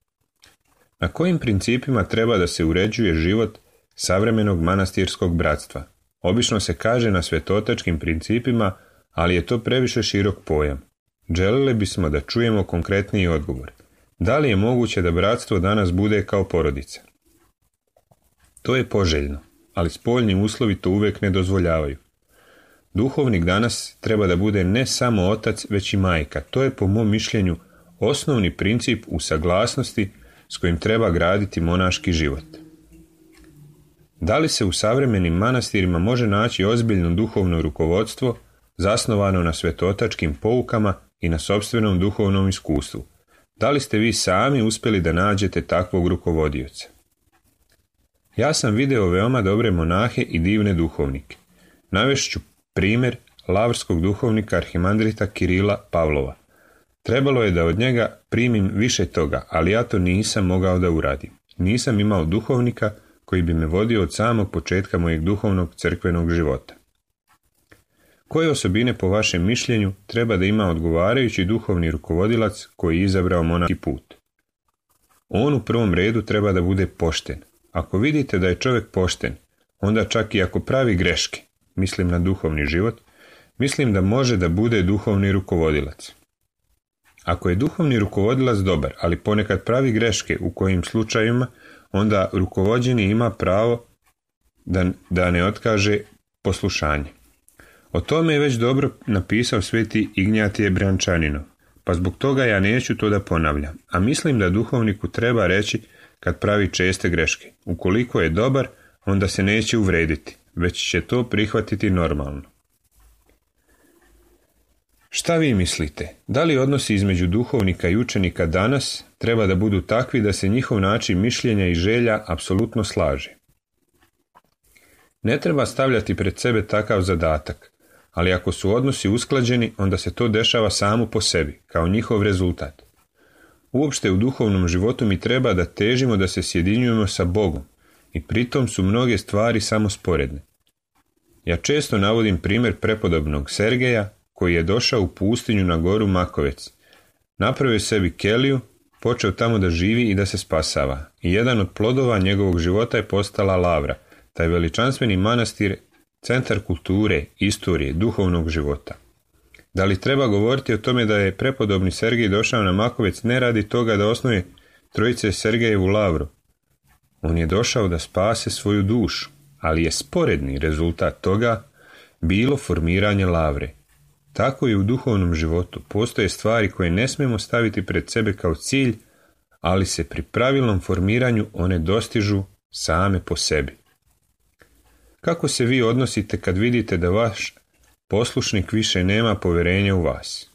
Na kojim principima treba da se uređuje život savremenog manastirskog bratstva? Obično se kaže na svetotačkim principima, ali je to previše širok pojam. Želeli bismo da čujemo konkretniji odgovor. Da li je moguće da bratstvo danas bude kao porodica? To je poželjno, ali spoljni uslovi to uvijek ne dozvoljavaju. Duhovnik danas treba da bude ne samo otac, već i majka. To je po mom mišljenju osnovni princip u saglasnosti s kojim treba graditi monaški život. Da li se u savremenim manastirima može naći ozbiljno duhovno rukovodstvo zasnovano na svetotačkim poukama i na sopstvenom duhovnom iskustvu? Da li ste vi sami uspjeli da nađete takvog rukovodioca? Ja sam video veoma dobre monahe i divne duhovnike. Navešću primjer lavrskog duhovnika arhimandrita Kirila Pavlova. Trebalo je da od njega primim više toga, ali ja to nisam mogao da uradim. Nisam imao duhovnika koji bi me vodio od samog početka mojeg duhovnog crkvenog života. Koje osobine po vašem mišljenju treba da ima odgovarajući duhovni rukovodilac koji je izabrao monaški put? On u prvom redu treba da bude pošten. Ako vidite da je čovjek pošten, onda čak i ako pravi greške, mislim na duhovni život, mislim da može da bude duhovni rukovodilac. Ako je duhovni rukovodilac dobar, ali ponekad pravi greške u kojim slučajima, onda rukovođeni ima pravo da ne otkaže poslušanje. O tome je već dobro napisao sveti Ignjatije Brjančaninov, pa zbog toga ja neću to da ponavljam, a mislim da duhovniku treba reći kad pravi česte greške. Ukoliko je dobar, onda se neće uvrediti, već će to prihvatiti normalno. Šta vi mislite? Da li odnosi između duhovnika i učenika danas treba da budu takvi da se njihov način mišljenja i želja apsolutno slaže? Ne treba stavljati pred sebe takav zadatak, ali ako su odnosi usklađeni, onda se to dešava samo po sebi, kao njihov rezultat. Uopšte u duhovnom životu mi treba da težimo da se sjedinjujemo sa Bogom i pritom su mnoge stvari samo sporedne. Ja često navodim primjer prepodobnog Sergeja koji je došao u pustinju na goru Makovec. Napravio sebi keliju, počeo tamo da živi i da se spasava. I jedan od plodova njegovog života je postala Lavra, taj veličanstveni manastir, centar kulture, istorije, duhovnog života. Da li treba govoriti o tome da je prepodobni Sergij došao na Makovec ne radi toga da osnuje trojice Sergejevu lavru? On je došao da spase svoju dušu, ali je sporedni rezultat toga bilo formiranje lavre. Tako i u duhovnom životu postoje stvari koje ne smijemo staviti pred sebe kao cilj, ali se pri pravilnom formiranju one dostižu same po sebi. Kako se vi odnosite kad vidite da vaš poslušnik više nema povjerenja u vas?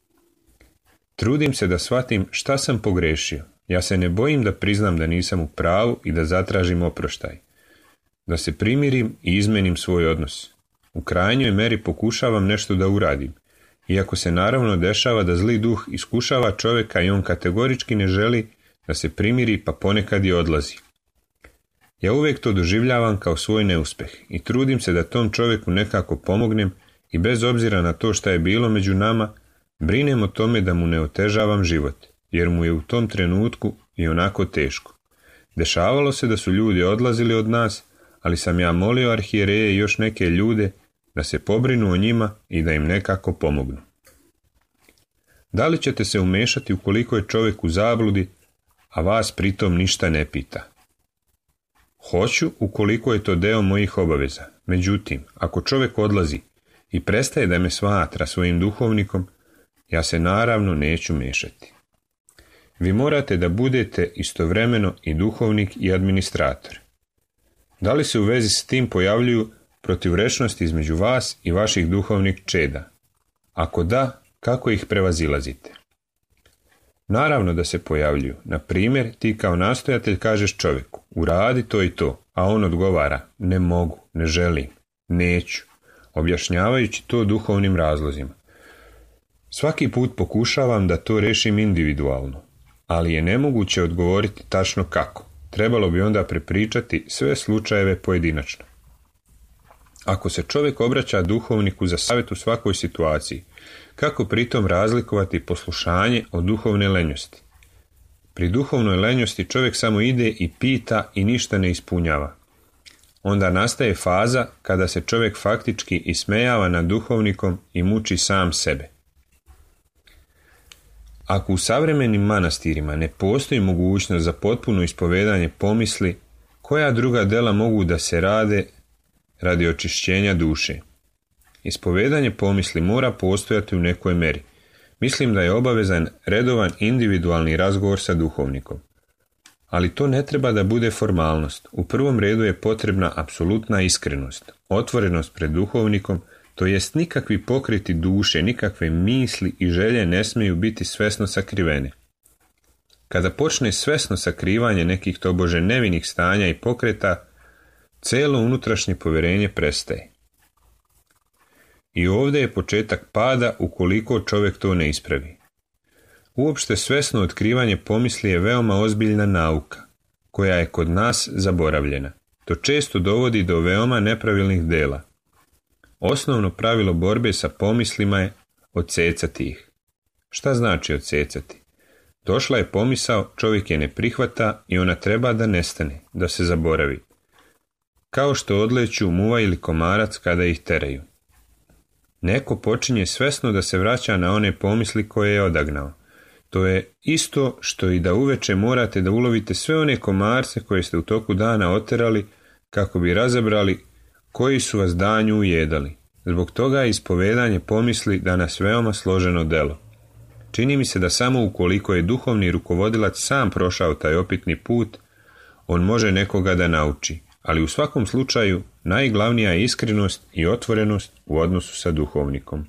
Trudim se da shvatim šta sam pogrešio. Ja se ne bojim da priznam da nisam u pravu i da zatražim oproštaj. Da se primirim i izmenim svoj odnos. U krajnjoj meri pokušavam nešto da uradim. Iako se naravno dešava da zli duh iskušava čovjeka i on kategorički ne želi da se primiri pa ponekad i odlazi. Ja uvijek to doživljavam kao svoj neuspjeh i trudim se da tom čovjeku nekako pomognem i bez obzira na to šta je bilo među nama, brinem o tome da mu ne otežavam život, jer mu je u tom trenutku i onako teško. Dešavalo se da su ljudi odlazili od nas, ali sam ja molio arhijereje i još neke ljude da se pobrinu o njima i da im nekako pomognu. Da li ćete se umešati ukoliko je čovjek u zabludi, a vas pritom ništa ne pita? Hoću ukoliko je to deo mojih obaveza. Međutim, ako čovjek odlazi i prestaje da me smatra svojim duhovnikom, ja se naravno neću mešati. Vi morate da budete istovremeno i duhovnik i administrator. Da li se u vezi s tim pojavljuju protivrečnosti između vas i vaših duhovnih čeda? Ako da, kako ih prevazilazite? Naravno da se pojavljuju. Na primjer, ti kao nastojatelj kažeš čovjeku, uradi to i to, a on odgovara, ne mogu, ne želim, neću, objašnjavajući to duhovnim razlozima. Svaki put pokušavam da to rešim individualno, ali je nemoguće odgovoriti tačno kako. Trebalo bi onda prepričati sve slučajeve pojedinačno. Ako se čovjek obraća duhovniku za savjet u svakoj situaciji, kako pritom razlikovati poslušanje od duhovne lenjosti? Pri duhovnoj lenjosti čovjek samo ide i pita i ništa ne ispunjava. Onda nastaje faza kada se čovjek faktički ismejava nad duhovnikom i muči sam sebe. Ako u savremenim manastirima ne postoji mogućnost za potpuno ispovedanje pomisli, koja druga dela mogu da se rade radi očišćenja duše? Ispovedanje pomisli mora postojati u nekoj meri. Mislim da je obavezan redovan individualni razgovor sa duhovnikom. Ali to ne treba da bude formalnost. U prvom redu je potrebna apsolutna iskrenost, otvorenost pred duhovnikom, to jest nikakvi pokreti duše, nikakve misli i želje ne smiju biti svesno sakrivene. Kada počne svesno sakrivanje nekih tobože nevinih stanja i pokreta, celo unutrašnje povjerenje prestaje. I ovdje je početak pada ukoliko čovjek to ne ispravi. Uopšte svesno otkrivanje pomisli je veoma ozbiljna nauka, koja je kod nas zaboravljena. To često dovodi do veoma nepravilnih dela. Osnovno pravilo borbe sa pomislima je odsecati ih. Šta znači odsecati? Došla je pomisao, čovjek je ne prihvata i ona treba da nestane, da se zaboravi. Kao što odleću muva ili komarac kada ih teraju. Neko počinje svesno da se vraća na one pomisli koje je odagnao. To je isto što i da uveče morate da ulovite sve one komarce koje ste u toku dana oterali kako bi razabrali koji su vas danju ujedali. Zbog toga je ispovedanje pomisli danas veoma složeno delo. Čini mi se da samo ukoliko je duhovni rukovodilac sam prošao taj opitni put, on može nekoga da nauči, ali u svakom slučaju najglavnija je iskrenost i otvorenost u odnosu sa duhovnikom.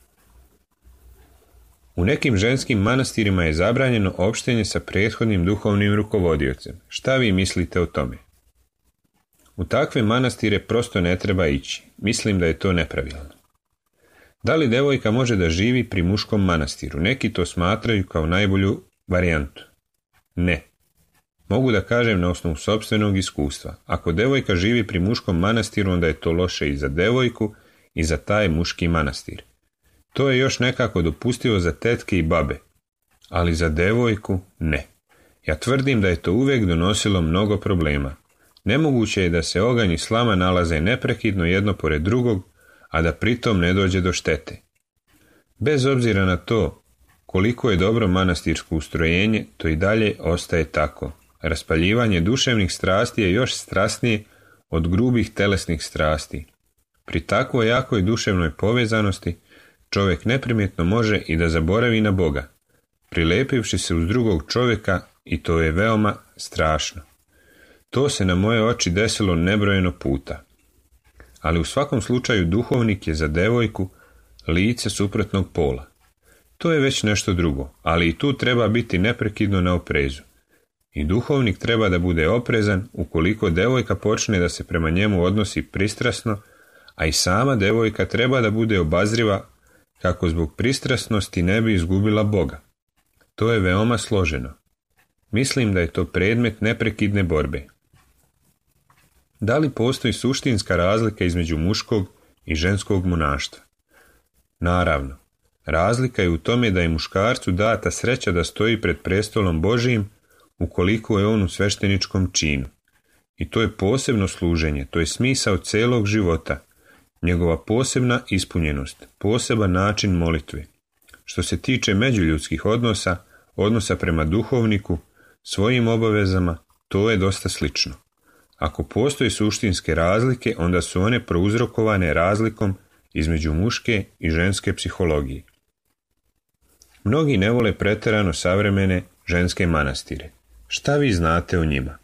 U nekim ženskim manastirima je zabranjeno opštenje sa prethodnim duhovnim rukovodiocem. Šta vi mislite o tome? U takve manastire prosto ne treba ići. Mislim da je to nepravilno. Da li devojka može da živi pri muškom manastiru? Neki to smatraju kao najbolju varijantu. Ne. Mogu da kažem na osnovu sopstvenog iskustva. Ako devojka živi pri muškom manastiru, onda je to loše i za devojku i za taj muški manastir. To je još nekako dopustivo za tetke i babe, ali za devojku ne. Ja tvrdim da je to uvijek donosilo mnogo problema. Nemoguće je da se oganj i slama nalaze neprekidno jedno pored drugog, a da pritom ne dođe do štete. Bez obzira na to koliko je dobro manastirsko ustrojenje, to i dalje ostaje tako. Raspaljivanje duševnih strasti je još strasnije od grubih telesnih strasti. Pri takvoj jakoj duševnoj povezanosti čovjek neprimjetno može i da zaboravi na Boga, prilepivši se uz drugog čovjeka, i to je veoma strašno. To se na moje oči desilo nebrojeno puta. Ali u svakom slučaju duhovnik je za devojku lice suprotnog pola. To je već nešto drugo, ali i tu treba biti neprekidno na oprezu. I duhovnik treba da bude oprezan ukoliko devojka počne da se prema njemu odnosi pristrasno, a i sama devojka treba da bude obazriva kako zbog pristrasnosti ne bi izgubila Boga. To je veoma složeno. Mislim da je to predmet neprekidne borbe. Da li postoji suštinska razlika između muškog i ženskog monaštva? Naravno, razlika je u tome da je muškarcu data sreća da stoji pred prestolom Božijim ukoliko je on u svešteničkom činu. I to je posebno služenje, to je smisao celog života, njegova posebna ispunjenost, poseban način molitve. Što se tiče međuljudskih odnosa, odnosa prema duhovniku, svojim obavezama, to je dosta slično. Ako postoje suštinske razlike, onda su one prouzrokovane razlikom između muške i ženske psihologije. Mnogi ne vole preterano savremene ženske manastire. Šta vi znate o njima?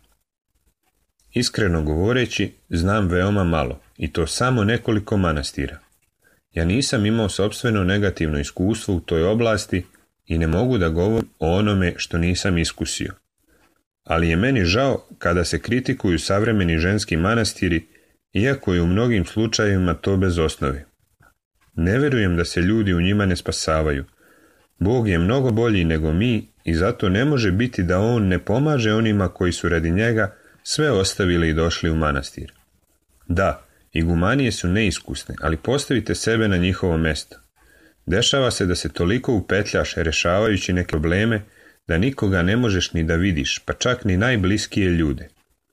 Iskreno govoreći, znam veoma malo, i to samo nekoliko manastira. Ja nisam imao sopstveno negativno iskustvo u toj oblasti i ne mogu da govorim o onome što nisam iskusio. Ali je meni žao kada se kritikuju savremeni ženski manastiri, iako je u mnogim slučajevima to bez osnove. Ne verujem da se ljudi u njima ne spasavaju. Bog je mnogo bolji nego mi i zato ne može biti da on ne pomaže onima koji su radi njega sve ostavili i došli u manastir. Da, igumanije su neiskusne, ali postavite sebe na njihovo mesto. Dešava se da se toliko upetljaš rešavajući neke probleme da nikoga ne možeš ni da vidiš, pa čak ni najbliskije ljude.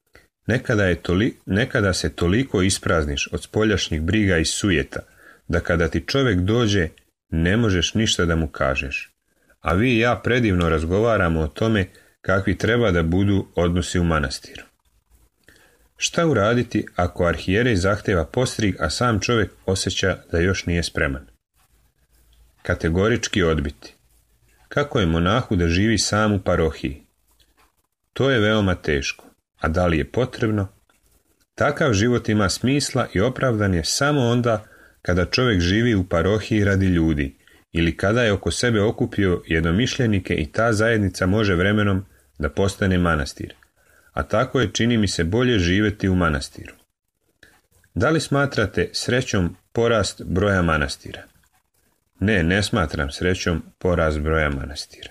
Nekada se toliko isprazniš od spoljašnjih briga i sujeta, da kada ti čovjek dođe, ne možeš ništa da mu kažeš. A vi i ja predivno razgovaramo o tome kakvi treba da budu odnosi u manastiru. Šta uraditi ako arhijerej zahteva postrig, a sam čovjek osjeća da još nije spreman? Kategorički odbiti. Kako je monahu da živi sam u parohiji? To je veoma teško. A da li je potrebno? Takav život ima smisla i opravdan je samo onda kada čovjek živi u parohiji radi ljudi ili kada je oko sebe okupio jednomišljenike i ta zajednica može vremenom da postane manastir. A tako je, čini mi se, bolje živjeti u manastiru. Da li smatrate srećom porast broja manastira? Ne smatram srećom porast broja manastira.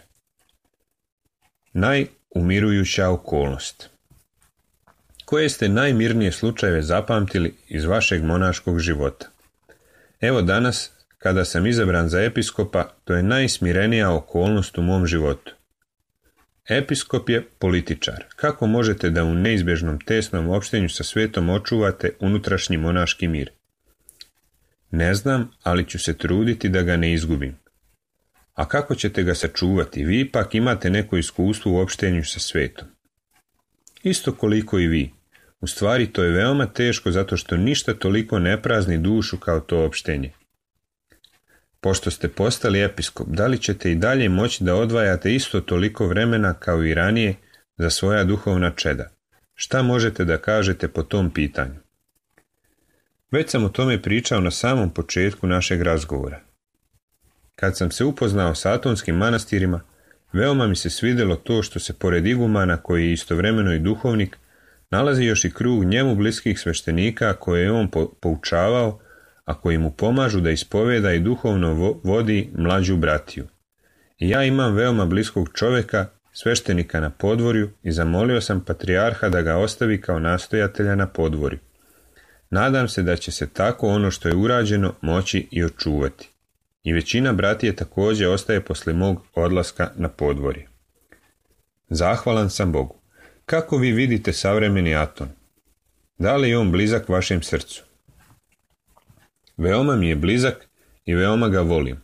Najumirujuća okolnost. Koje ste najmirnije slučajeve zapamtili iz vašeg monaškog života? Evo danas, kada sam izabran za episkopa, to je najsmirenija okolnost u mom životu. Episkop je političar. Kako možete da u neizbježnom tesnom opštenju sa svetom očuvate unutrašnji monaški mir? Ne znam, ali ću se truditi da ga ne izgubim. A kako ćete ga sačuvati? Vi ipak imate neko iskustvo u opštenju sa svetom. Isto koliko i vi. U stvari to je veoma teško zato što ništa toliko ne prazni dušu kao to opštenje. Pošto ste postali episkop, da li ćete i dalje moći da odvajate isto toliko vremena kao i ranije za svoja duhovna čeda? Šta možete da kažete po tom pitanju? Već sam o tome pričao na samom početku našeg razgovora. Kad sam se upoznao sa atonskim manastirima, veoma mi se svidjelo to što se pored igumana, koji je istovremeno i duhovnik, nalazi još i krug njemu bliskih sveštenika koje je on poučavao, a koji mu pomažu da ispoveda i duhovno vodi mlađu bratiju. I ja imam veoma bliskog čovjeka, sveštenika na Podvorju, i zamolio sam patrijarha da ga ostavi kao nastojatelja na Podvorju. Nadam se da će se tako ono što je urađeno moći i očuvati. I većina bratije također ostaje posle mog odlaska na Podvorje. Zahvalan sam Bogu. Kako vi vidite savremeni Aton? Da li je on blizak vašem srcu? Veoma mi je blizak i veoma ga volim.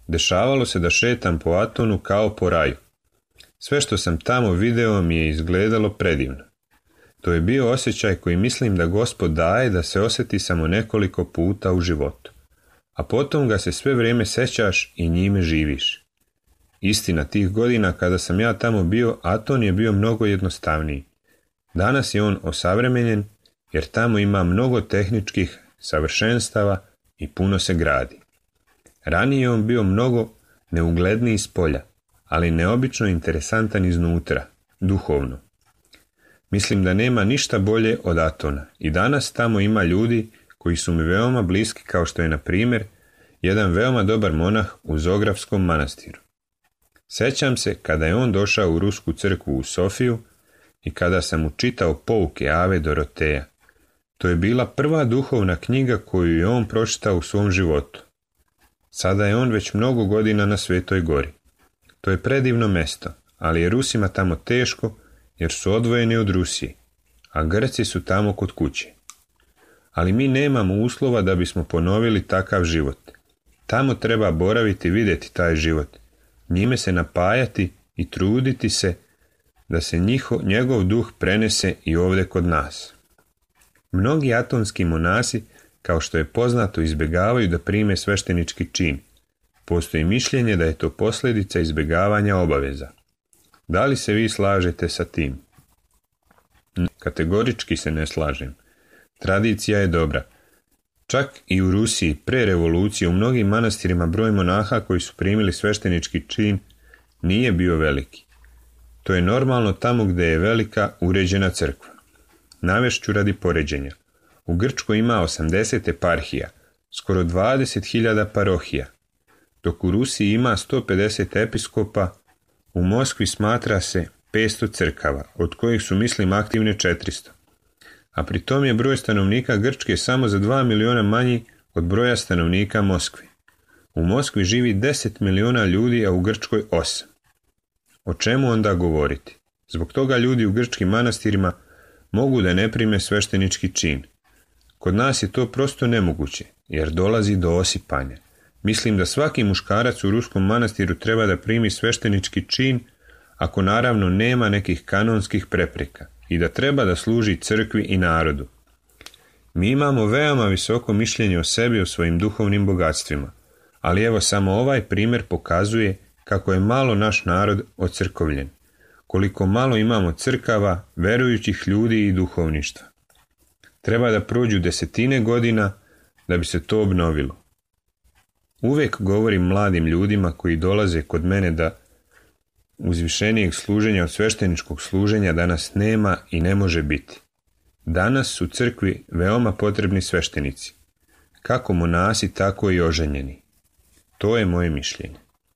Dešavalo se da šetam po Atonu kao po raju. Sve što sam tamo video mi je izgledalo predivno. To je bio osjećaj koji mislim da Gospod daje da se osjeti samo nekoliko puta u životu. A potom ga se sve vrijeme sećaš i njime živiš. Istina, tih godina kada sam ja tamo bio, Aton je bio mnogo jednostavniji. Danas je on osavremenjen jer tamo ima mnogo tehničkih savršenstava i puno se gradi. Ranije je on bio mnogo neugledniji s polja, ali neobično interesantan iznutra, duhovno. Mislim da nema ništa bolje od Atona i danas tamo ima ljudi koji su mi veoma bliski, kao što je na primjer jedan veoma dobar monah u Zografskom manastiru. Sećam se kada je on došao u rusku crkvu u Sofiju i kada sam mu čitao pouke Ave Doroteja. To je bila prva duhovna knjiga koju je on pročitao u svom životu. Sada je on već mnogo godina na Svetoj gori. To je predivno mesto, ali je Rusima tamo teško jer su odvojeni od Rusije, a Grci su tamo kod kuće. Ali mi nemamo uslova da bismo ponovili takav život. Tamo treba boraviti i vidjeti taj život, njime se napajati i truditi se da se njegov duh prenese i ovdje kod nas. Mnogi atonski monasi, kao što je poznato, izbjegavaju da prime sveštenički čin. Postoji mišljenje da je to posljedica izbjegavanja obaveza. Da li se vi slažete sa tim? Kategorički se ne slažem. Tradicija je dobra. Čak i u Rusiji pre revolucije u mnogim manastirima broj monaha koji su primili sveštenički čin nije bio veliki. To je normalno tamo gdje je velika uređena crkva. Navešću radi poređenja. U Grčkoj ima 80 eparhija, skoro 20.000 parohija, dok u Rusiji ima 150 episkopa, u Moskvi smatra se 500 crkava, od kojih su mislim aktivne 400. A pri tom je broj stanovnika Grčke samo za 2 miliona manji od broja stanovnika Moskve. U Moskvi živi 10 miliona ljudi, a u Grčkoj 8. O čemu onda govoriti? Zbog toga ljudi u grčkim manastirima mogu da ne prime sveštenički čin. Kod nas je to prosto nemoguće, jer dolazi do osipanja. Mislim da svaki muškarac u ruskom manastiru treba da primi sveštenički čin, ako naravno nema nekih kanonskih prepreka, i da treba da služi crkvi i narodu. Mi imamo veoma visoko mišljenje o sebi, o svojim duhovnim bogatstvima, ali evo samo ovaj primjer pokazuje kako je malo naš narod ocrkovljen, koliko malo imamo crkava, verujućih ljudi i duhovništva. Treba da prođu 10 godina da bi se to obnovilo. Uvijek govorim mladim ljudima koji dolaze kod mene da uzvišenijeg služenja od svešteničkog služenja danas nema i ne može biti. Danas su crkvi veoma potrebni sveštenici, kako monasi, tako i oženjeni. To je moje mišljenje.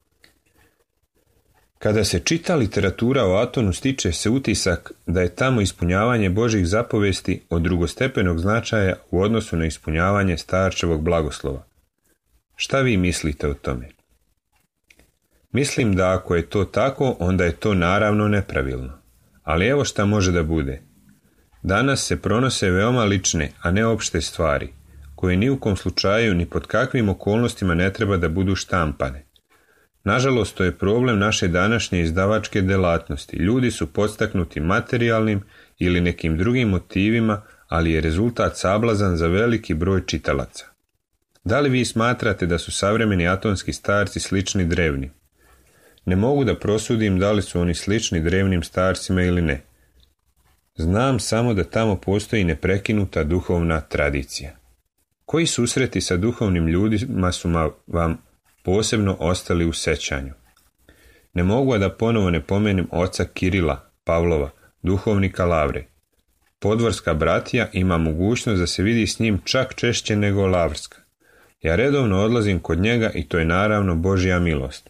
Kada se čita literatura o Atonu, stiče se utisak da je tamo ispunjavanje Božjih zapovesti od drugostepenog značaja u odnosu na ispunjavanje starčevog blagoslova. Šta vi mislite o tome? Mislim da ako je to tako, onda je to naravno nepravilno. Ali evo šta može da bude. Danas se pronose veoma lične, a ne opšte stvari, koje ni u kom slučaju ni pod kakvim okolnostima ne treba da budu štampane. Nažalost, to je problem naše današnje izdavačke delatnosti. Ljudi su podstaknuti materijalnim ili nekim drugim motivima, ali je rezultat sablazan za veliki broj čitalaca. Da li vi smatrate da su savremeni atonski starci slični drevnim? Ne mogu da prosudim da li su oni slični drevnim starcima ili ne. Znam samo da tamo postoji neprekinuta duhovna tradicija. Koji susreti sa duhovnim ljudima su vam posebno ostali u sećanju? Ne mogu da ponovo ne pomenem oca Kirila, Pavlova, duhovnika Lavre. Podvorska bratija ima mogućnost da se vidi s njim čak češće nego Lavrska. Ja redovno odlazim kod njega i to je naravno Božja milost.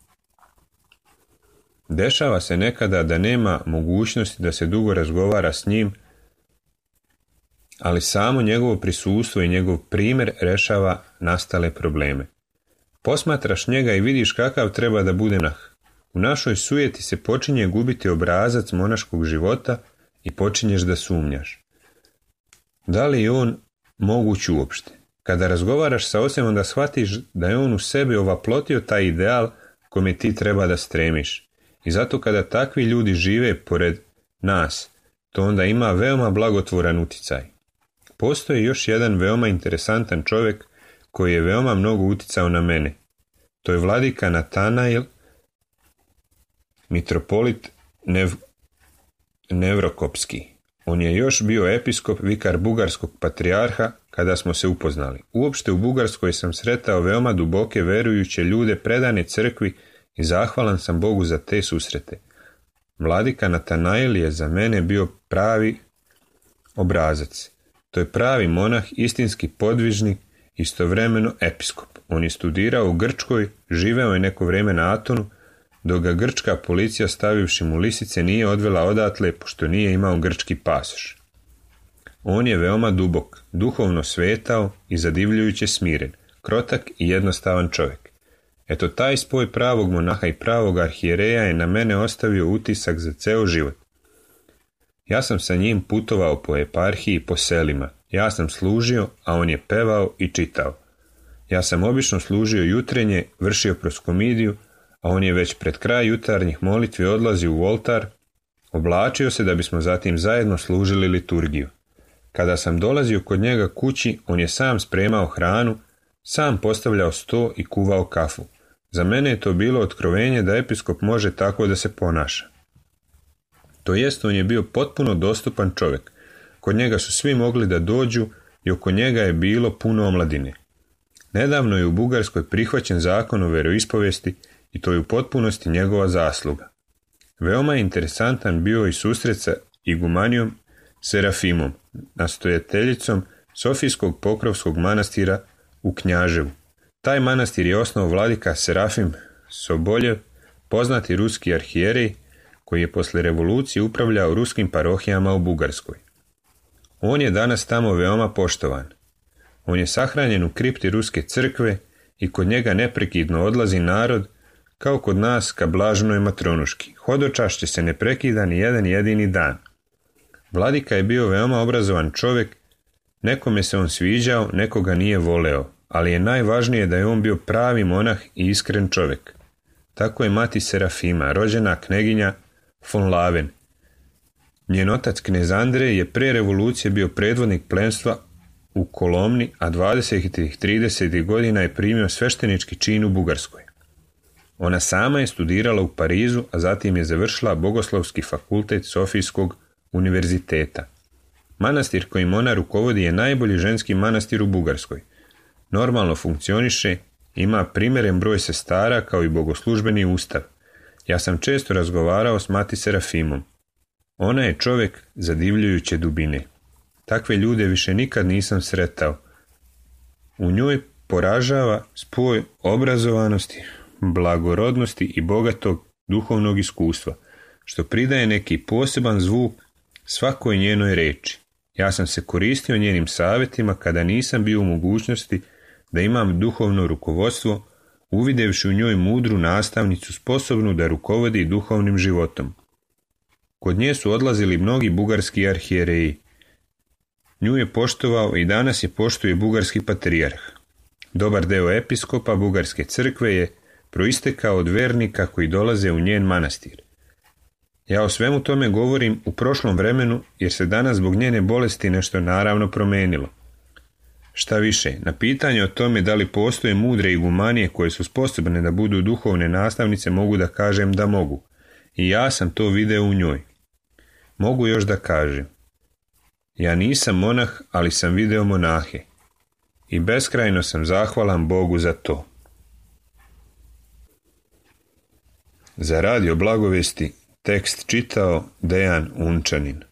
Dešava se nekada da nema mogućnosti da se dugo razgovara s njim, ali samo njegovo prisustvo i njegov primjer rešava nastale probleme. Posmatraš njega i vidiš kakav treba da bude monah. U našoj sujeti se počinje gubiti obrazac monaškog života i počinješ da sumnjaš. Da li je on moguć uopšte? Kada razgovaraš sa ocem, onda shvatiš da je on u sebi ovaplotio taj ideal kome ti treba da stremiš. I zato kada takvi ljudi žive pored nas, to onda ima veoma blagotvoran uticaj. Postoji još jedan veoma interesantan čovjek koji je veoma mnogo uticao na mene. To je vladika Natanail, mitropolit Nevrokopski. On je još bio episkop, vikar bugarskog patrijarha kada smo se upoznali. Uopšte u Bugarskoj sam sretao veoma duboke verujuće ljude predane crkvi i zahvalan sam Bogu za te susrete. Vladika Natanail je za mene bio pravi obrazac. To je pravi monah, istinski podvižnik, istovremeno episkop. On je studirao u Grčkoj, živeo je neko vrijeme na Atonu, dok ga grčka policija stavivši mu lisice nije odvela odatle pošto nije imao grčki pasoš. On je veoma dubok, duhovno svetao i zadivljujuće smiren, krotak i jednostavan čovjek. Eto, taj spoj pravog monaha i pravog arhijereja je na mene ostavio utisak za ceo život. Ja sam sa njim putovao po eparhiji i po selima. Ja sam služio, a on je pevao i čitao. Ja sam obično služio jutrenje, vršio proskomidiju, a on je već pred kraj jutarnjih molitvi odlazio u oltar, oblačio se da bismo zatim zajedno služili liturgiju. Kada sam dolazio kod njega kući, on je sam spremao hranu, sam postavljao sto i kuvao kafu. Za mene je to bilo otkrovenje da episkop može tako da se ponaša. To jest, on je bio potpuno dostupan čovjek. Kod njega su svi mogli da dođu i oko njega je bilo puno omladine. Nedavno je u Bugarskoj prihvaćen zakon o veroispovesti i to je u potpunosti njegova zasluga. Veoma je interesantan bio i susret sa igumanijom Serafimom, nastojateljicom Sofijskog pokrovskog manastira u Knjaževu. Taj manastir je osnovao vladika Serafim Soboljev, poznati ruski arhijerej koji je posle revolucije upravljao ruskim parohijama u Bugarskoj. On je danas tamo veoma poštovan. On je sahranjen u kripti ruske crkve i kod njega neprekidno odlazi narod kao kod nas ka blaženoj Matronuški. Hodočašće se ne prekida ni jedan jedini dan. Vladika je bio veoma obrazovan čovjek, nekome se on sviđao, nekoga nije voleo, ali je najvažnije da je on bio pravi monah i iskren čovjek. Tako je mati Serafima, rođena kneginja von Laven. Njen otac knez Andrej je pre revolucije bio predvodnik plemstva u Kolomni, a 20. i 30. godina je primio sveštenički čin u Bugarskoj. Ona sama je studirala u Parizu, a zatim je završila Bogoslovski fakultet Sofijskog univerziteta. Manastir kojim ona rukovodi je najbolji ženski manastir u Bugarskoj. Normalno funkcioniše, ima primjeren broj sestara kao i bogoslužbeni ustav. Ja sam često razgovarao s mati Serafimom. Ona je čovjek zadivljujuće dubine. Takve ljude više nikad nisam sretao. U njoj poražava spoj obrazovanosti, blagorodnosti i bogatog duhovnog iskustva, što pridaje neki poseban zvuk svakoj njenoj reči. Ja sam se koristio njenim savjetima kada nisam bio u mogućnosti da imam duhovno rukovodstvo, uvidevši u njoj mudru nastavnicu sposobnu da rukovodi duhovnim životom. Kod nje su odlazili mnogi bugarski arhijereji. Nju je poštovao i danas je poštuje bugarski patrijarh. Dobar deo episkopa bugarske crkve je proistekao od vernika koji dolaze u njen manastir. Ja o svemu tome govorim u prošlom vremenu jer se danas zbog njene bolesti nešto naravno promenilo. Šta više, na pitanje o tome da li postoje mudre igumanije koje su sposobne da budu duhovne nastavnice mogu da kažem da mogu. I ja sam to video u njoj. Mogu još da kažem. Ja nisam monah, ali sam video monahe. I beskrajno sam zahvalan Bogu za to. Za radio Blagovesti tekst čitao Dejan Unčanin.